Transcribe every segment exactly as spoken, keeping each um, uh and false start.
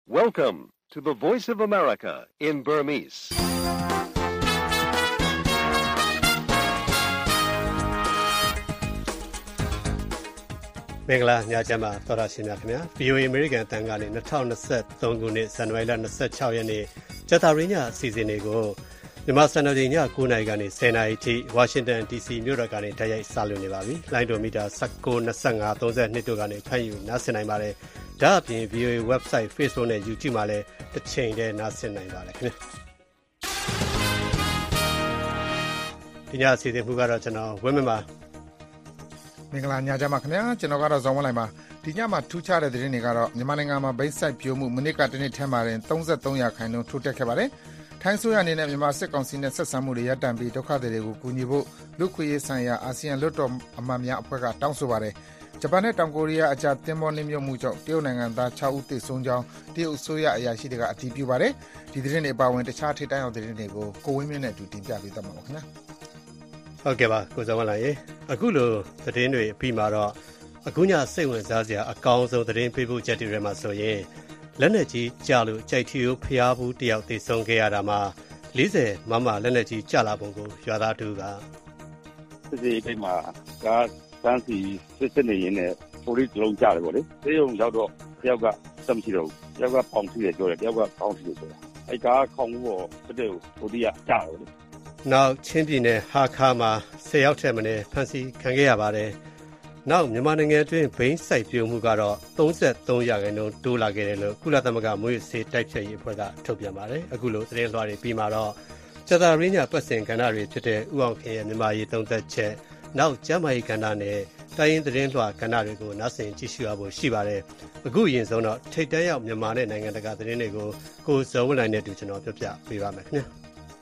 Welcome to the Voice of America in Burmese. ။မင်္ဂလာညချမ်းပါသောတာရှင်များခင်ဗျာ ဗွီအိုအေ American အသံကနေ၂၀၂၃ခုနှစ်ဇန်နဝါရီလ၂၆ရက်နေ့ကြာသပတေးညအစီအစဉ်တွေကိုမြန်မာစံတော်ချိန်ည၉နာရီကနေ၁၀နာရီထိဝါရှင်တန် ဒီစီ မြို့တော်ကနေတိုက်ရိုက်စလွှင့်နေပါပြီ။လိုင်းဒိုမီတာ၁၉ ၂၅ ၃၂တို့ကနေဖမ်းယူနားဆင်နိုင်ပါတယ်။ဒါ့အပြင် ဗွီအိုအေ website Facebook နဲ့ YouTube မှာလည်းတစ်ချိန်တည်းနားဆင်နိုင်ပါတယ်ခင်ဗျာ။ဒီညအစီအစဉ်မှုကတော့ကျွန်တော်ဝင်းမင်းပါမင်္ဂလာညချမ်းပါခင်ဗျာကျွန်တော်ကတော့ဇော်ဝင်းလိုက်ပါဒီညမှာထူးခြားတဲ့သတင်းတွေကတော့မြန်မာနိုင်ငံမှာဘိန်းစိုက်ပျိုးမှုမိနစ်ကတစ်နှစ်ထဲမှာတင်၃၃ရာခိုင်နှုန်းထိုးတက်ခဲ့ပါတယ်ထိုင်းဆိုရအနေနဲ့မြန်မာစစ်ကောင်စီနဲ့ဆက်ဆံမှုတွေရပ်တန့်ပြီးဒုက္ခသည်တွေကိုကူညီဖို့လူခွေရေးဆိုင်ရာအာဆီယံလွှတ်တော်အမတ်များအဖွဲ့ကတောင်းဆိုပါတယ်ဂျပန်နဲ့တောင်ကိုရီးယားအကြားတင်းမောနှင်းမြုပ်မှုကြောင့်တရုတ်နိုင်ငံသား၆ဦးသေဆုံးကြောင်းတရုတ်အစိုးရအရာရှိတွေကအတည်ပြုပါတယ်ဒီသတင်းတွေအပါအဝင်တခြားထိပ်တန်းရောက်သတင်းတွေကိုကိုဝင်းမြင့်နဲ့အတူတင်ပြပေးသွားမှာပါခင်ဗျာဟုတ်ကဲ့ပါကိုဇော်ဝင်းလိုက်ရေအခုလိုသတင်းတွေပြီးမှာတော့အခုညစိတ်ဝင်စားစရာအကောင်းဆုံးသတင်းပေးဖို့ချက်တွေထဲမှာဆိုရင်လက်နက်ကြီးကြလို့ကြိုက်ထီကိုဖျားဘူးတယောက်သေဆုံးခဲ့ရတာမှာ၄၀မမလက်နက်ကြီးကြလာပုံကိုရွာသားတူကစစ်စီအိမ်မှာကားတန်းစီစစ်စစ်နေရင်းနဲ့ပိုလီလုံးကြတယ်ပေါ့လေသေယုံရောက်တော့တယောက်ကစမ်းရှိတော့တယောက်ကပေါင်စီတယ်ပြောတယ်တယောက်ကပေါင်စီတယ်ဆိုတာအဲကားခေါင်းဘောစစ်တဲ့ကိုပိုလီကကြားတယ်လေနောက်ချင်းပြည်နယ်ဟာခါမှာ၁၀ယောက်ထက်မနည်းဖမ်းဆီးခံခဲ့ရပါတယ်။နောက်မြန်မာနိုင်ငံအတွင်းဘိန်းစိုက်ပျိုးမှုကတော့၃၃ရာခိုင်နှုန်းတိုးလာခဲ့တယ်လို့ကုလသမဂ္ဂမွေးဆေးတိုက်ဖျက်ရေးအဖွဲ့ကထုတ်ပြန်ပါတယ်။အခုလိုသတင်းလွှာတွေပြီးမှာတော့ကြာသပတေးညပတ်စဉ်ကဏ္ဍတွေဖြစ်တဲ့ဥအောင်ခင်ရဲ့မြန်မာရေးသုံးသက်ချက်နောက်ကျမ်းမာရေးကဏ္ဍနဲ့တိုင်းရင်းသတင်းလွှာကဏ္ဍတွေကိုနားဆင်ကြည့်ရှုရဖို့ရှိပါတယ်။အခုအရင်ဆုံးတော့ထိပ်တန်းရောက်မြန်မာနဲ့နိုင်ငံတကာသတင်းတွေကိုကိုဇော်ဝင်းနိုင်နဲ့တူကျွန်တော်ပြပြပေးပါမယ်ခင်ဗျာ။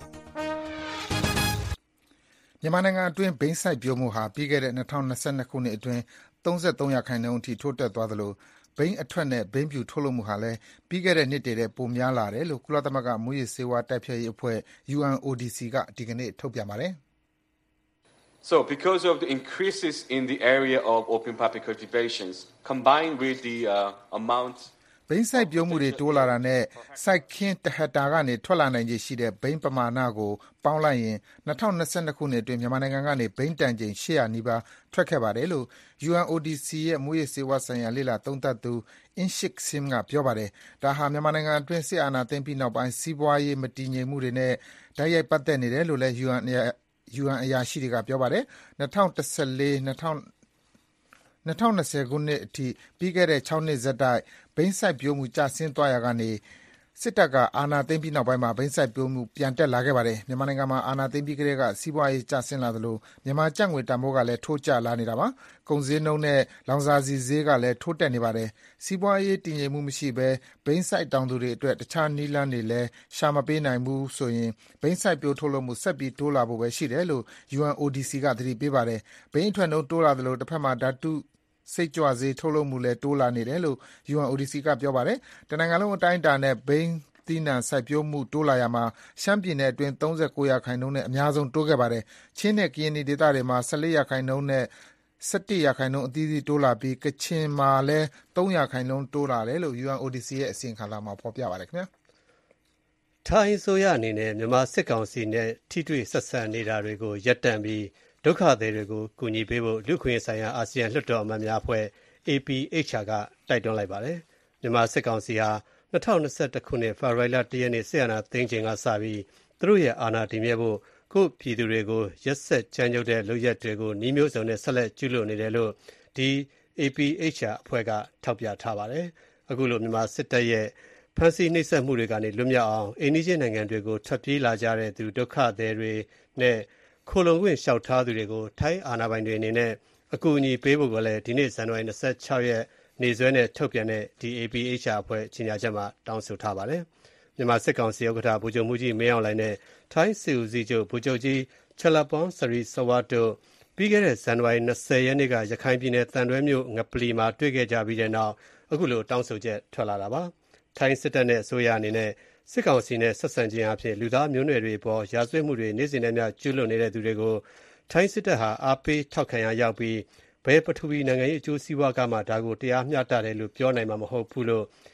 မြန်မာနိုင်ငံအတွင်းဘိန်းစိုက်ပျိုးမှုဟာပြီးခဲ့တဲ့၂၀၂၂ခုနှစ်အတွင်း၃၃ရာခိုင်နှုန်းအထိထိုးတက်သွားသလိုဘိန်းအထွက်နဲ့ဘိန်းဖြူထုတ်လုပ်မှုဟာလည်းပြီးခဲ့တဲ့နှစ်တွေထက်ပိုများလာတယ်လို့ကုလသမဂ္ဂမူးယစ်ဆေးဝါးတိုက်ဖျက်ရေးအဖွဲ့ ယူ အန် အို ဒီ စီ ကဒီကနေ့ထုတ်ပြန်ပါတယ်။ So because of the increases in the area of open public cultivations combined with the uh, amount ဘိန်းစိုက်ပျိုးမှုတွေတိုးလာတာနဲ့စိုက်ခင်းတစ်ဟက်တာကနေထွက်လာနိုင်ခြေရှိတဲ့ဘိန်းပမာဏကိုပေါင်းလိုက်ရင်၂၀၂၂ခုနှစ်အတွင်းမြန်မာနိုင်ငံကနေဘိန်းတန်ချိန်၈၀၀နီးပါးထွက်ခဲ့ပါတယ်လို့ ယူ အန် အို ဒီ စီ ရဲ့မူးယစ်ဆေးဝါးဆိုင်ရာလေ့လာသုံးသပ်သူ Inshik Sim ကပြောပါတယ်။ဒါဟာမြန်မာနိုင်ငံအတွင်းစစ်အာဏာသိမ်းပြီးနောက်ပိုင်းစီးပွားရေးမတည်ငြိမ်မှုတွေနဲ့တိုက်ရိုက်ပတ်သက်နေတယ်လို့လည်း ယူ အန် ယူ အန် အရာရှိတွေကပြောပါတယ်။၂၀၁၄ ၂၀၂၀ခုနှစ်အထိပြီးခဲ့တဲ့၆နှစ်ဆက်တိုက်ဘိန်းစိုက်ပျိုးမှုကျဆင်းသွားရာကနေစစ်တပ်ကအာဏာသိမ်းပြီးနောက်ပိုင်းမှာဘိန်းစိုက်ပျိုးမှုပြန်တက်လာခဲ့ပါတယ်မြန်မာနိုင်ငံမှာအာဏာသိမ်းပြီးကတည်းကစီးပွားရေးကျဆင်းလာသလိုမြန်မာကျပ်ငွေတန်ဖိုးကလည်းထိုးကျလာနေတာပါကုန်စည်နှုန်းနဲ့လောင်စာဆီဈေးကလည်းထိုးတက်နေပါတယ်စီးပွားရေးတည်ငြိမ်မှုမရှိဘဲဘိန်းစိုက်တောင်သူတွေအတွက်တခြားနည်းလမ်းတွေလည်းရှာမပေးနိုင်ဘူးဆိုရင်ဘိန်းစိုက်ပျိုးထုတ်လုပ်မှုဆက်ပြီးတိုးလာဖို့ပဲရှိတယ်လို့ ယူ အန် အို ဒီ စီ ကသတိပေးပါတယ်ဘိန်းအထွက်နှုန်းတိုးလာသလိုတစ်ဖက်မှာဓာတုစိတ်ကြွဆေးထုတ်လုပ်မှုလည်းတိုးလာနေတယ်လို့ ယူ အန် အို ဒီ စီ ကပြောပါတယ်။တနိုင်ငံလုံးအတိုင်းအတာနဲ့ဘိန်းသီးနှံစိုက်ပျိုးမှုတိုးလာရာမှာရှမ်းပြည်နယ်အတွင်း၃၉ရာခိုင်နှုန်းနဲ့အများဆုံးတိုးခဲ့ပါတယ်။ချင်းနဲ့ကရင်ဒေသတွေမှာ၁၄ရာခိုင်နှုန်းနဲ့၁၁ရာခိုင်နှုန်းအသီးသီးတိုးလာပြီးကချင်မှာလည်း၃ရာခိုင်နှုန်းတိုးလာတယ်လို့ ယူ အန် အို ဒီ စီ ရဲ့အစီရင်ခံစာမှာဖော်ပြပါတယ်ခင်ဗျာ။ထိုင်းဆိုရအနေနဲ့မြန်မာစစ်ကောင်စီနဲ့ထိတွေ့ဆက်ဆံနေတာတွေကိုရပ်တန့်ပြီးဒုက္ခသည်တွေကိုကူညီပေးဖို့လူခွင့်ဆိုင်ရာအာဆီယံလွှတ်တော်အမတ်များအဖွဲ့ အေ ပီ အိတ်ချ် အာ ကတိုက်တွန်းလိုက်ပါတယ်။မြန်မာစစ်ကောင်စီဟာ၂၀၂၁ခုနှစ်ဖေဖော်ဝါရီလ၁ရက်နေ့စစ်အာဏာသိမ်းချိန်ကစပြီးသူတို့ရဲ့အာဏာတည်မြဲဖို့ကိုယ့်ပြည်သူတွေကိုရက်စက်ကြမ်းကြုတ်တဲ့လုပ်ရက်တွေကိုနှီးမျိုးစုံနဲ့ဆက်လက်ကျူးလွန်နေတယ်လို့ဒီ အေ ပီ အိတ်ချ် အာ အဖွဲ့ကထောက်ပြထားပါတယ်။အခုလိုမြန်မာစစ်တပ်ရဲ့ဖမ်းဆီးနှိပ်စက်မှုတွေကနေလွတ်မြောက်အောင်အိမ်နီးချင်းနိုင်ငံတွေကိုထွက်ပြေးလာကြတဲ့သူဒုက္ခသည်တွေနဲ့ခိုလုံခွင့်လျှောက်ထားသူတွေကိုထိုင်းအာဏာပိုင်တွေအနေနဲ့အကူအညီပေးဖို့ကလည်းဒီနေ့ဇန်နဝါရီ၂၆ရက်နေ့စွဲနဲ့ထုတ်ပြန်တဲ့ဒီ အေ ပီ အိတ်ချ် အာ အဖွဲ့ကြီးညာချက်မှာတောင်းဆိုထားပါတယ်။မြန်မာစစ်ကောင်စီဥက္ကဋ္ဌဗိုလ်ချုပ်မှူးကြီးမင်းအောင်လှိုင်နဲ့ထိုင်းစစ်ဦးစီးချုပ်ဗိုလ်ချုပ်ကြီးချလပွန်စရီစဝါတိုပြီးခဲ့တဲ့ဇန်နဝါရီ၂၀ရက်နေ့ကရခိုင်ပြည်နယ်တန်တွဲမြို့ငပလီမှာတွေ့ခဲ့ကြပြီးတဲ့နောက်အခုလိုတောင်းဆိုချက်ထွက်လာတာပါ။ထိုင်းစစ်တပ်နဲ့အစိုးရအနေနဲ့စစ်ကောင်စီနဲ့ဆက်ဆံခြင်းအဖြစ်လူသားမျိုးနွယ်တွေပေါ်ရာဇဝတ်မှုတွေနေ့စဉ်နဲ့မျှကျူးလွန်နေတဲ့သူတွေကိုထိုင်းစစ်တပ်ဟာအားပေးထောက်ခံရရောက်ပြီးဘယ်ပထဝီနိုင်ငံရေးအကျိုးစီးပွားကမှဒါကိုတရားမျှတတယ်လို့ပြောနိုင်မှာမဟုတ်ဘူးလို့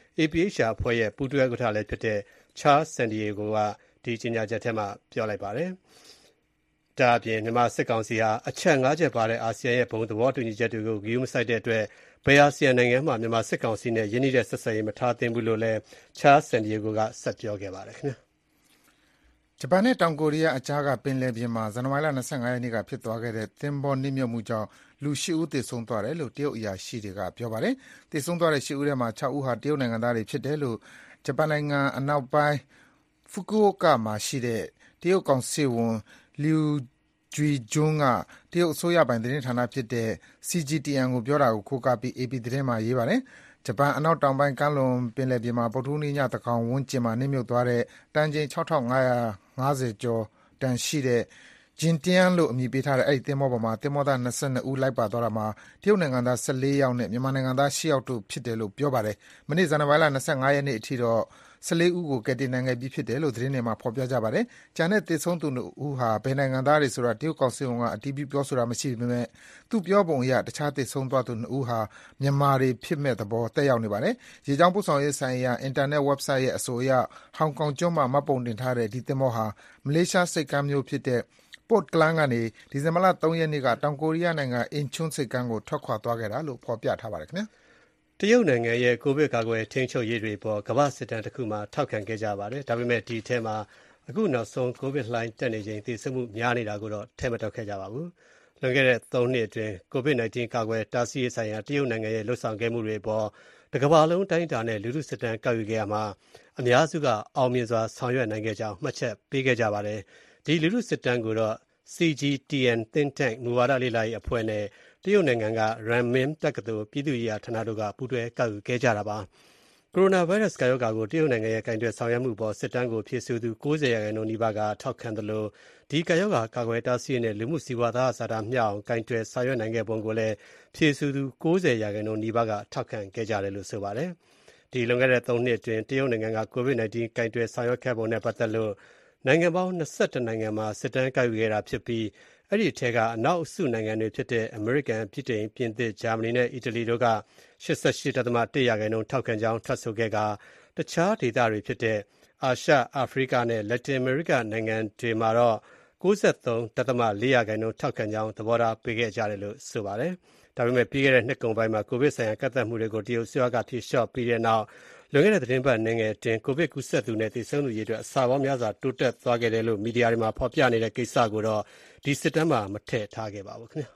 အေ ပီ အိတ်ချ် အာర్ အဖွဲ့ရဲ့ပူးတွဲဥက္ကဋ္ဌလည်းဖြစ်တဲ့ Charles Santiago ကဒီကြေညာချက်ထဲမှာပြောလိုက်ပါတယ်။ဒါအပြင်မြန်မာစစ်ကောင်စီဟာအချက်၅ချက်ပါတဲ့အာဆီယံရဲ့ဘုံသဘောတူညီချက်တွေကိုဂရုမစိုက်တဲ့အတွက်ဘယ်အာဆီယံနိုင်ငံမှမြန်မာစစ်ကောင်စီနဲ့ယင်းနှိမ့်တဲ့ဆက်ဆံရေးမထားသင့်ဘူးလို့လည်း Charles Santiago ကဆက်ပြောခဲ့ပါတယ်ခင်ဗျာ။ဂျပန်နဲ့တောင်ကိုရီးယားအကြားကပင်လယ်ပြင်မှာဇန်နဝါရီလ၂၅ရက်နေ့ကဖြစ်သွားခဲ့တဲ့သင်္ဘောနစ်မြုပ်မှုကြောင့်လူ၈ဦးသေဆုံးသွားတယ်လို့တရုတ်အရာရှိတွေကပြောပါတယ်။သေဆုံးသွားတဲ့၈ဦးထဲမှာ၆ဦးဟာတရုတ်နိုင်ငံသားတွေဖြစ်တယ်လို့ဂျပန်နိုင်ငံအနောက်ပိုင်းဖူကူအိုကာမှာရှိတဲ့တရုတ်ကောင်စစ်ဝန်လျူဂျွီဂျွန်းကတရုတ်အစိုးရပိုင်သတင်းဌာနဖြစ်တဲ့ စီ ဂျီ တီ အန် ကိုပြောတာကိုခိုးကားပြီး အေပီ သတင်းမှာရေးပါတယ်။ဂျပန်အနောက်တောင်ပိုင်းကမ်းလွန်ပင်လယ်ပြင်မှာဗုဒ္ဓဟူးနေ့ညသန်းခေါင်ဝန်းကျင်မှာနစ်မြုပ်သွားတဲ့တန်ချိန်၆ထောင့်၅ရာ၅ဆယ်ကျော်တန်ရှိတဲ့ဂျင်တျန်းလို့အမည်ပေးထားတဲ့အဲဒီသင်္ဘောပေါ်မှာသင်္ဘောသား၂၂ဦးလိုက်ပါသွားတာမှာတရုတ်နိုင်ငံသား၁၄ယောက်နဲ့မြန်မာနိုင်ငံသား၈ယောက်တို့ဖြစ်တယ်လို့ပြောပါတယ်။မနေ့ဇန်နဝါရီလ၂၅ရက်နေ့အထိတော့၁၄ဦးကိုကယ်တင်နိုင်ခဲ့ပြီးဖြစ်တယ်လို့သတင်းတွေမှာဖော်ပြကြပါတယ်။ကျန်တဲ့သေဆုံးသူနှစ်ဦးဟာဘယ်နိုင်ငံသားတွေဆိုတာတရုတ်ကောင်စစ်ဝန်ကအတည်ပြုပြောဆိုတာမရှိပေမဲ့သူပြောပုံအရတခြားသေဆုံးသွားသူနှစ်ဦးဟာမြန်မာတွေဖြစ်မဲ့သဘောတက်ရောက်နေပါတယ်။ရေကြောင်းပို့ဆောင်ရေးဆိုင်ရာအင်တာနက် website ရဲ့အဆိုအရဟောင်ကောင်ကျွန်းမှာမှတ်ပုံတင်ထားတဲ့ဒီသင်္ဘောဟာမလေးရှားဆိပ်ကမ်းမြို့ဖြစ်တဲ့Port Klang ကနေဒီဇင်ဘာလ၃ရက်နေ့ကတောင်ကိုရီးယားနိုင်ငံအင်ချွန်းဆိပ်ကမ်းကိုထွက်ခွာသွားခဲ့တာလို့ဖော်ပြထားပါတယ်ခင်ဗျာတရုတ်နိုင်ငံရဲ့ကိုဗစ်ကာကွယ်ထိန်းချုပ်ရေးတွေပေါ်ကမ္ဘာစစ်တမ်းတစ်ခုမှာထောက်ခံခဲ့ကြပါတယ်ဒါပေမဲ့ဒီထဲမှာအခုနောက်ဆုံးကိုဗစ်လှိုင်းတက်နေချိန်သေဆုံးမှုများနေတာကိုတော့ထဲမတောက်ခဲ့ကြပါဘူးလွန်ခဲ့တဲ့၃နှစ်အတွင်းကိုဗစ် -19 ကာကွယ်တားဆီးရေးဆိုင်ရာတရုတ်နိုင်ငံရဲ့လှုပ်ဆောင်ခဲ့မှုတွေပေါ်တကမ္ဘာလုံးတိုင်းတာနဲ့လူထုစစ်တမ်းကောက်ယူခဲ့ရမှာအများစုကအောင်မြင်စွာဆောင်ရွက်နိုင်ခဲ့ကြောင်းမှတ်ချက်ပေးခဲ့ကြပါတယ်ဒီလူထုစစ်တမ်းကိုတော့စီ ဂျီ တီ အန် Think Tank မူဝါဒလေ့လာရေးအဖွဲ့နဲ့တရုတ်နိုင်ငံက Renmin တက္ကသိုလ်ပြည်သူ့ရေးရာဌာနတို့ကပူးတွဲကောက်ယူခဲ့ကြတာပါ။ကိုရိုနာဗိုင်းရပ်စ်ကပ်ရောဂါကိုတရုတ်နိုင်ငံရဲ့ကင်တွယ်ဆောင်ရွက်မှုပေါ်စစ်တမ်းကိုဖြည့်ဆည်းသူ၉၀ရာခိုင်နှုန်းနီးပါးကထောက်ခံသလိုဒီကပ်ရောဂါကာကွယ်တားဆီးရေးနဲ့လူမှုစီးပွားသားအစားအစာမျှအောင်ကင်တွယ်ဆောင်ရွက်နိုင်ခဲ့ပုံကိုလည်းဖြည့်ဆည်းသူ၉၀ရာခိုင်နှုန်းနီးပါးကထောက်ခံခဲ့ကြတယ်လို့ဆိုပါတယ်။ဒီလွန်ခဲ့တဲ့၃နှစ်အတွင်းတရုတ်နိုင်ငံကကိုဗစ် -19 ကင်တွယ်ဆောင်ရွက်ခဲ့ပုံနဲ့ပတ်သက်လို့နိုင်ငံပေါင်း၂၁နိုင်ငံမှာစစ်တမ်းကောက်ယူခဲ့တာဖြစ်ပြီးအဲ့ဒီထဲကအနောက်အစုနိုင်ငံတွေဖြစ်တဲ့အမေရိကန်၊ဗြိတိန်၊ပြင်သစ်၊ဂျာမနီနဲ့အီတလီတို့က၈၈.၁ရာခိုင်နှုန်းထောက်ခံကြောင်းထွက်ဆိုခဲ့ကတခြားဒေသတွေဖြစ်တဲ့အာရှ၊အာဖရိကနဲ့လက်တင်အမေရိကနိုင်ငံတွေမှာတော့၉၃.၄ရာခိုင်နှုန်းထောက်ခံကြောင်းသဘောထားပေးခဲ့ကြတယ်လို့ဆိုပါတယ်။ဒါပေမဲ့ပြီးခဲ့တဲ့နှစ်ကုန်ပိုင်းမှာကိုဗစ်ဆိုင်ရာကန့်သတ်မှုတွေကိုတရုတ်အစိုးရကဖြေလျှော့ပြီးတဲ့နောက်လွန်ခဲ့တဲ့သတင်းပတ်အနည်းငယ်အတွင်းကိုဗစ်ကူးစက်သူနဲ့သေဆုံးသူရေအတွက်အဆပေါင်းများစွာတိုးတက်သွားခဲ့တယ်လို့မီဒီယာတွေမှာဖော်ပြနေတဲ့ကိစ္စကိုတော့ဒီစစ်တမ်းမှာမထည့်ထားခဲ့ပါဘူးခင်ဗျာ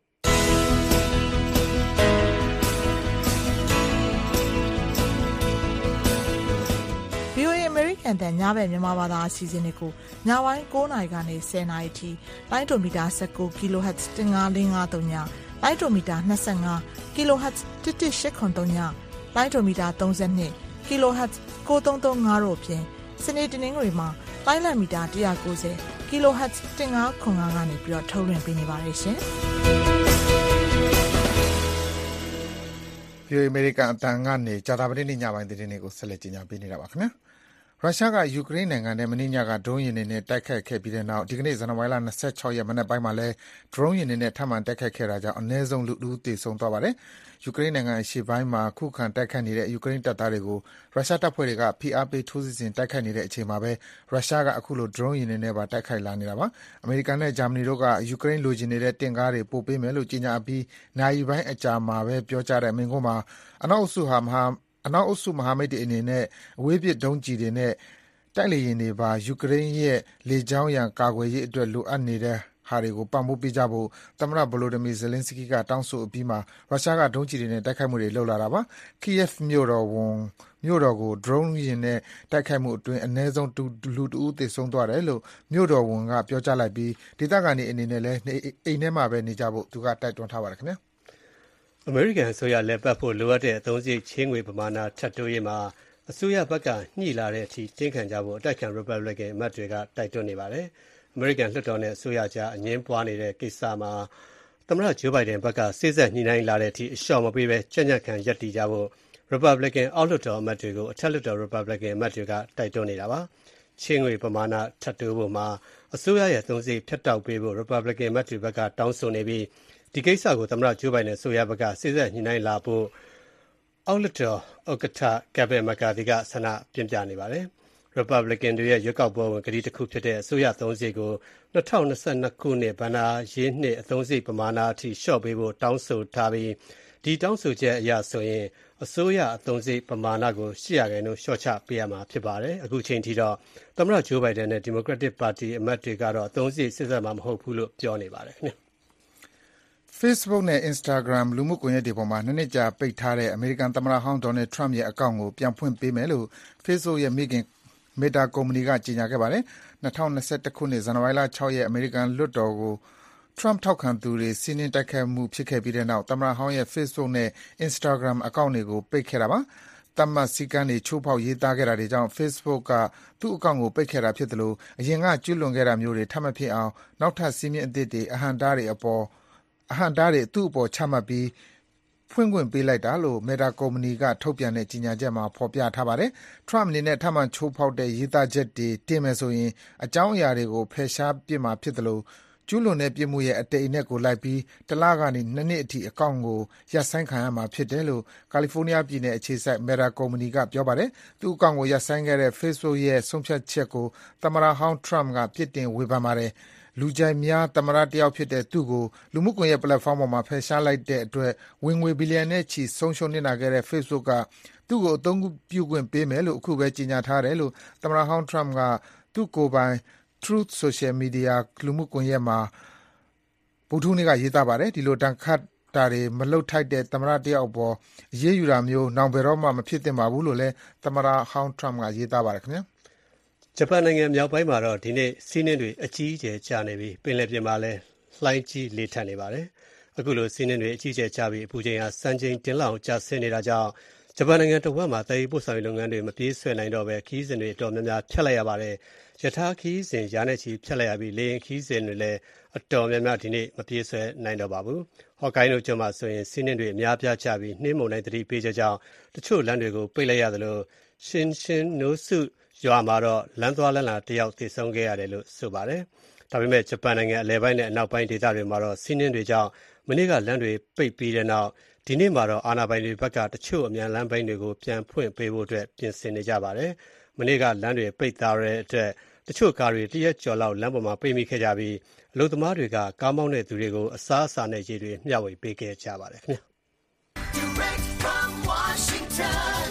။ ဗီ အို အေ American တန်ညဘက်မြန်မာဘာသာအစီအစဉ်တွေကိုညပိုင်း၉နာရီကနေ၁၀နာရီထိလိုင်းဒိုမီတာ၁၉ kHz ၁၅၄၅၃ညလိုင်းဒိုမီတာ၂၅ kHz ၁၁၈၇၃ညလိုင်းဒိုမီတာ၃၂ kHz ၉၃၃၅တို့အပြင်စနေတနင်္ဂနွေမှာလိုင်းလံမီတာ၁၉၀ kHz ၁၅၇၅ကနေပြီးတော့ထုတ်လွှင့်ပေးနေပါတယ်ရှင်။ဗီ အို အေ American အတန်ကနေကြာသပတေးနေ့ညပိုင်းသတင်းတွေကိုဆက်လက်ကြီးညာပေးနေတာပါခင်ဗျာ။ရုရှားကယူကရိန်းနိုင်ငံထဲမနေ့ညကဒရုန်းယာဉ်တွေနဲ့တိုက်ခိုက်ခဲ့ပြီးတဲ့နောက်ဒီကနေ့ဇန်နဝါရီလ၂၆ရက်မနက်ပိုင်းမှာလည်းဒရုန်းယာဉ်တွေနဲ့ထပ်မံတိုက်ခိုက်ခဲ့တာကြောင့်အနည်းဆုံးလူတစ်ဦးသေဆုံးသွားပါတယ်။ယူကရိန်းနိုင်ငံအရှေ့ပိုင်းမှာခုခံတိုက်ခိုက်နေတဲ့ယူကရိန်းတပ်သားတွေကိုရုရှားတပ်ဖွဲ့တွေကဖိအားပေးထိုးစစ်ဆင်တိုက်ခိုက်နေတဲ့အချိန်မှာပဲရုရှားကအခုလိုဒရုန်းယာဉ်တွေနဲ့ပါတိုက်ခိုက်လာနေတာပါ။အမေရိကန်နဲ့ဂျာမနီတို့ကယူကရိန်းလိုချင်နေတဲ့တင့်ကားတွေပို့ပေးမယ်လို့ကြေညာပြီးနာရီပိုင်းအကြာမှာပဲပြောကြားတဲ့မိန့်ခွန်းမှာအနောက်အုပ်စုဟာမဟာအနောက်အုပ်စုမဟာမိတ်တွေအနေနဲ့အဝေးပစ်ဒုံးကျည်တွေနဲ့တိုက်လေယာဉ်တွေပါယူကရိန်းရဲ့လေကြောင်းရန်ကာကွယ်ရေးအတွက်လိုအပ်နေတဲ့ဟာတွေကိုပံ့ပိုးပေးကြဖို့သမ္မတဗလိုဒီမီဇလင်းစကီးကတောင်းဆိုအပြီးမှာရုရှားကဒုံးကျည်တွေနဲ့တိုက်ခိုက်မှုတွေလုပ်လာတာပါ။ Kiev မြို့တော်ဝန်မြို့တော်ကိုဒရုန်းယာဉ်နဲ့တိုက်ခိုက်မှုအတွင်းအနည်းဆုံးလူတစ်ဦးသေဆုံးသွားတယ်လို့မြို့တော်ဝန်ကပြောကြားလိုက်ပြီးဒေသခံတွေအနေနဲ့လည်းအိမ်ထဲမှာပဲနေကြဖို့သူကတိုက်တွန်းထားပါတယ်ခင်ဗျာ။အမေရိကန်အစိုးရလက်ပတ်ဖို့လိုအပ်တဲ့အသုံးစရိတ်ချေးငွေပမာဏထပ်တိုးရေးမှာအစိုးရဘက်ကညှိလာတဲ့အထိတင်းခံကြဖို့အတိုက်ခံ Republican အမတ်တွေကတိုက်တွန်းနေပါတယ်။ အမေရိကန်လွှတ်တော်နဲ့အစိုးရကြားအငြင်းပွားနေတဲ့ကိစ္စမှာသမ္မတဂျိုးဘိုင်ဒန်ဘက်ကစေ့စပ်ညှိနှိုင်းလာတဲ့အထိအလျှော့မပေးဘဲကြံ့ကြံ့ခံရပ်တည်ကြဖို့ Republican အောက်လွှတ်တော်အမတ်တွေကိုအထက်လွှတ်တော် Republican အမတ်တွေကတိုက်တွန်းနေတာပါ။ချေးငွေပမာဏထပ်တိုးဖို့မှာအစိုးရရဲ့သုံးစရိတ်ဖြတ်တောက်ပေးဖို့ Republican အမတ်တွေဘက်ကတောင်းဆိုနေပြီးဒီကိစ္စကိုသမ္မတဂျိုးဘိုင်ဒန်အစိုးရဘက်ကစေ့စပ်ညှိနှိုင်းလာဖို့အောက်လွှတ်တော်ဥက္ကဋ္ဌကက်ဗင်မက်ကာသီကဆန္ဒပြင်းပြနေပါတယ်။ Republican တွေရဲ့ရွေးကောက်ပွဲဝင်ကတိတစ်ခုဖြစ်တဲ့အစိုးရသုံးစရိတ်ကို၂၀၂၂ခုနှစ်ဘဏ္ဍာရေးနှစ်အသုံးစရိတ်ပမာဏအထိလျှော့ပေးဖို့တောင်းဆိုထားပြီးဒီတောင်းဆိုချက်အရဆိုရင်အစိုးရအသုံးစရိတ်ပမာဏကို၈ရာခိုင်နှုန်းလျှော့ချပေးရမှာဖြစ်ပါတယ်။အခုချိန်ထိတော့သမ္မတဂျိုးဘိုင်ဒန်နဲ့ Democratic Party အမတ်တွေကတော့အသုံးစရိတ်စစ်ဆက်မှာမဟုတ်ဘူးလို့ပြောနေပါတယ်ခင်ဗျ။ Facebook နဲ့ Instagram လူမှုကွန်ရက်တွေပေါ်မှာနှစ်နှစ်ကြာပိတ်ထားတဲ့အမေရိကန်သမ္မတဟောင်း Donald Trump ရဲ့အကောင့်ကိုပြန်ဖွင့်ပေးမယ်လို့ Facebook ရဲ့မိခင် Meta ကုမ္ပဏီကကြေညာခဲ့ပါတယ်။၂၀၂၁ခုနှစ်ဇန်နဝါရီလ၆ရက်အမေရိကန်လွှတ်တော်ကို Trump ထောက်ခံသူတွေစီးနင်းတိုက်ခိုက်မှုဖြစ်ခဲ့ပြီးတဲ့နောက်သမ္မတဟောင်းရဲ့ Facebook နဲ့ Instagram အကောင့်တွေကိုပိတ်ခဲ့တာပါ။သတ်မှတ်စည်းကမ်းတွေချိုးဖောက်ရေးသားခဲ့တာတွေကြောင့် Facebook ကသူ့အကောင့်ကိုပိတ်ခဲ့တာဖြစ်သလိုအရင်ကကျူးလွန်ခဲ့တာမျိုးတွေထပ်မဖြစ်အောင်နောက်ထပ်စည်းမျဉ်းအသစ်တွေအဟန့်အတားတွေအပေါ်အဟန့်အတားတွေသူ့အပေါ်ချမှတ်ပြီးဖွင့်ခွင့်ပေးလိုက်တာလို့ Meta ကုမ္ပဏီကထုတ်ပြန်တဲ့ကြေညာချက်မှာဖော်ပြထားပါတယ်။ Trump အနေနဲ့ထပ်မံချိုးဖောက်တဲ့ရေးသားချက်တွေတင်မယ်ဆိုရင်အကြောင်းအရာတွေကိုဖယ်ရှားပစ်မှာဖြစ်သလိုကျူးလွန်တဲ့ပြစ်မှုရဲ့အတိတ်အနက်ကိုလိုက်ပြီးတလကနေနှစ်နှစ်အထိအကောင့်ကိုရပ်ဆိုင်းခံရမှာဖြစ်တယ်လို့ကာလီဖိုးနီးယားပြည်နယ်အခြေစိုက် Meta ကုမ္ပဏီကပြောပါတယ်။သူ့အကောင့်ကိုရပ်ဆိုင်းခဲ့တဲ့ Facebook ရဲ့ဆုံးဖြတ်ချက်ကိုသမ္မတဟောင်း Trump ကပြစ်တင်ဝေဖန်ပါတယ်။လူကြိုက်များသမ္မတတစ်ယောက်ဖြစ်တဲ့သူ့ကိုလူမှုကွန်ရက်ပလက်ဖောင်းပေါ်မှာဖယ်ရှားလိုက်တဲ့အတွက်ဝင်ငွေဘီလီယံနဲ့ချီဆုံးရှုံးနစ်နာခဲ့တဲ့ Facebook ကသူ့ကိုအသုံးပြုခွင့်ပေးမယ်လို့အခုပဲကြေညာထားတယ်လို့သမ္မတဟောင်း Trump ကသူ့ကိုယ်ပိုင် Truth Social မီဒီယာလူမှုကွန်ရက်မှာဗုဒ္ဓဟူးနေ့ကရေးသားပါတယ်။ဒီလိုဒဏ်ခတ်တာတွေမလုပ်ထိုက်တဲ့သမ္မတတစ်ယောက်အပေါ်အရေးယူတာမျိုးနောင်ဘယ်တော့မှမဖြစ်သင့်ပါဘူးလို့လည်းသမ္မတဟောင်း Trump ကရေးသားပါတယ်ခင်ဗျာ။ဂျပန်နိုင်ငံမြောက်ပိုင်းမှာတော့ဒီနေ့စီးနှင်းတွေအကြီးအကျယ်ကျနေပြီးပင်လယ်ပြင်မှာလည်းလှိုင်းကြီးလေထက်နေပါတယ်။အခုလိုစီးနှင်းတွေအကြီးအကျယ်ကျပြီးအပူချိန်ဟာစံချိန်တင်လောက်ကျဆင်းနေတာကြောင့်ဂျပန်နိုင်ငံတစ်ဝက်မှာသယ်ယူပို့ဆောင်ရေးလုပ်ငန်းတွေမပြေးဆွဲနိုင်တော့ဘဲခီးစဉ်တွေအတော်များများဖျက်လိုက်ရပါတယ်။ရထားခီးစဉ်ရာနဲ့ချီဖျက်လိုက်ရပြီးလေယာဉ်ခီးစဉ်တွေလည်းအတော်များများဒီနေ့မပြေးဆွဲနိုင်တော့ပါဘူး။ဟော့ကိုင်းဒိုကျွန်းမှာဆိုရင်စီးနှင်းတွေအများပြားကျပြီးနှင်းမုန်တိုင်းသတိပေးချက်ကြောင့်တချို့လမ်းတွေကိုပိတ်လိုက်ရသလိုရှင်ရှင်နိုးစုရွာမှာတော့လမ်းသွားလမ်းလာတယောက်သေဆုံးခဲ့ရတယ်လို့ဆိုပါတယ်။ဒါပေမဲ့ဂျပန်နိုင်ငံအလယ်ပိုင်းနဲ့အနောက်ပိုင်းဒေသတွေမှာတော့စီးနှင်းတွေကြောင့်မနေ့ကလမ်းတွေပိတ်ပြီးတဲ့နောက်ဒီနေ့မှာတော့အာဏာပိုင်တွေဘက်ကတချို့အမြန်လမ်းပိုင်းတွေကိုပြန်ဖွင့်ပေးဖို့အတွက်ပြင်ဆင်နေကြပါတယ်။မနေ့ကလမ်းတွေပိတ်ထားတဲ့အတွက်တချို့ကားတွေတရက်ကျော်လောက်လမ်းပေါ်မှာပိတ်မိခဲ့ကြပြီးအလုပ်သမားတွေကကားမောင်းတဲ့သူတွေကိုအစားအစာနဲ့ရေတွေမျှဝေပေးခဲ့ကြပါတယ်ခင်ဗျာ။ Direct from Washington,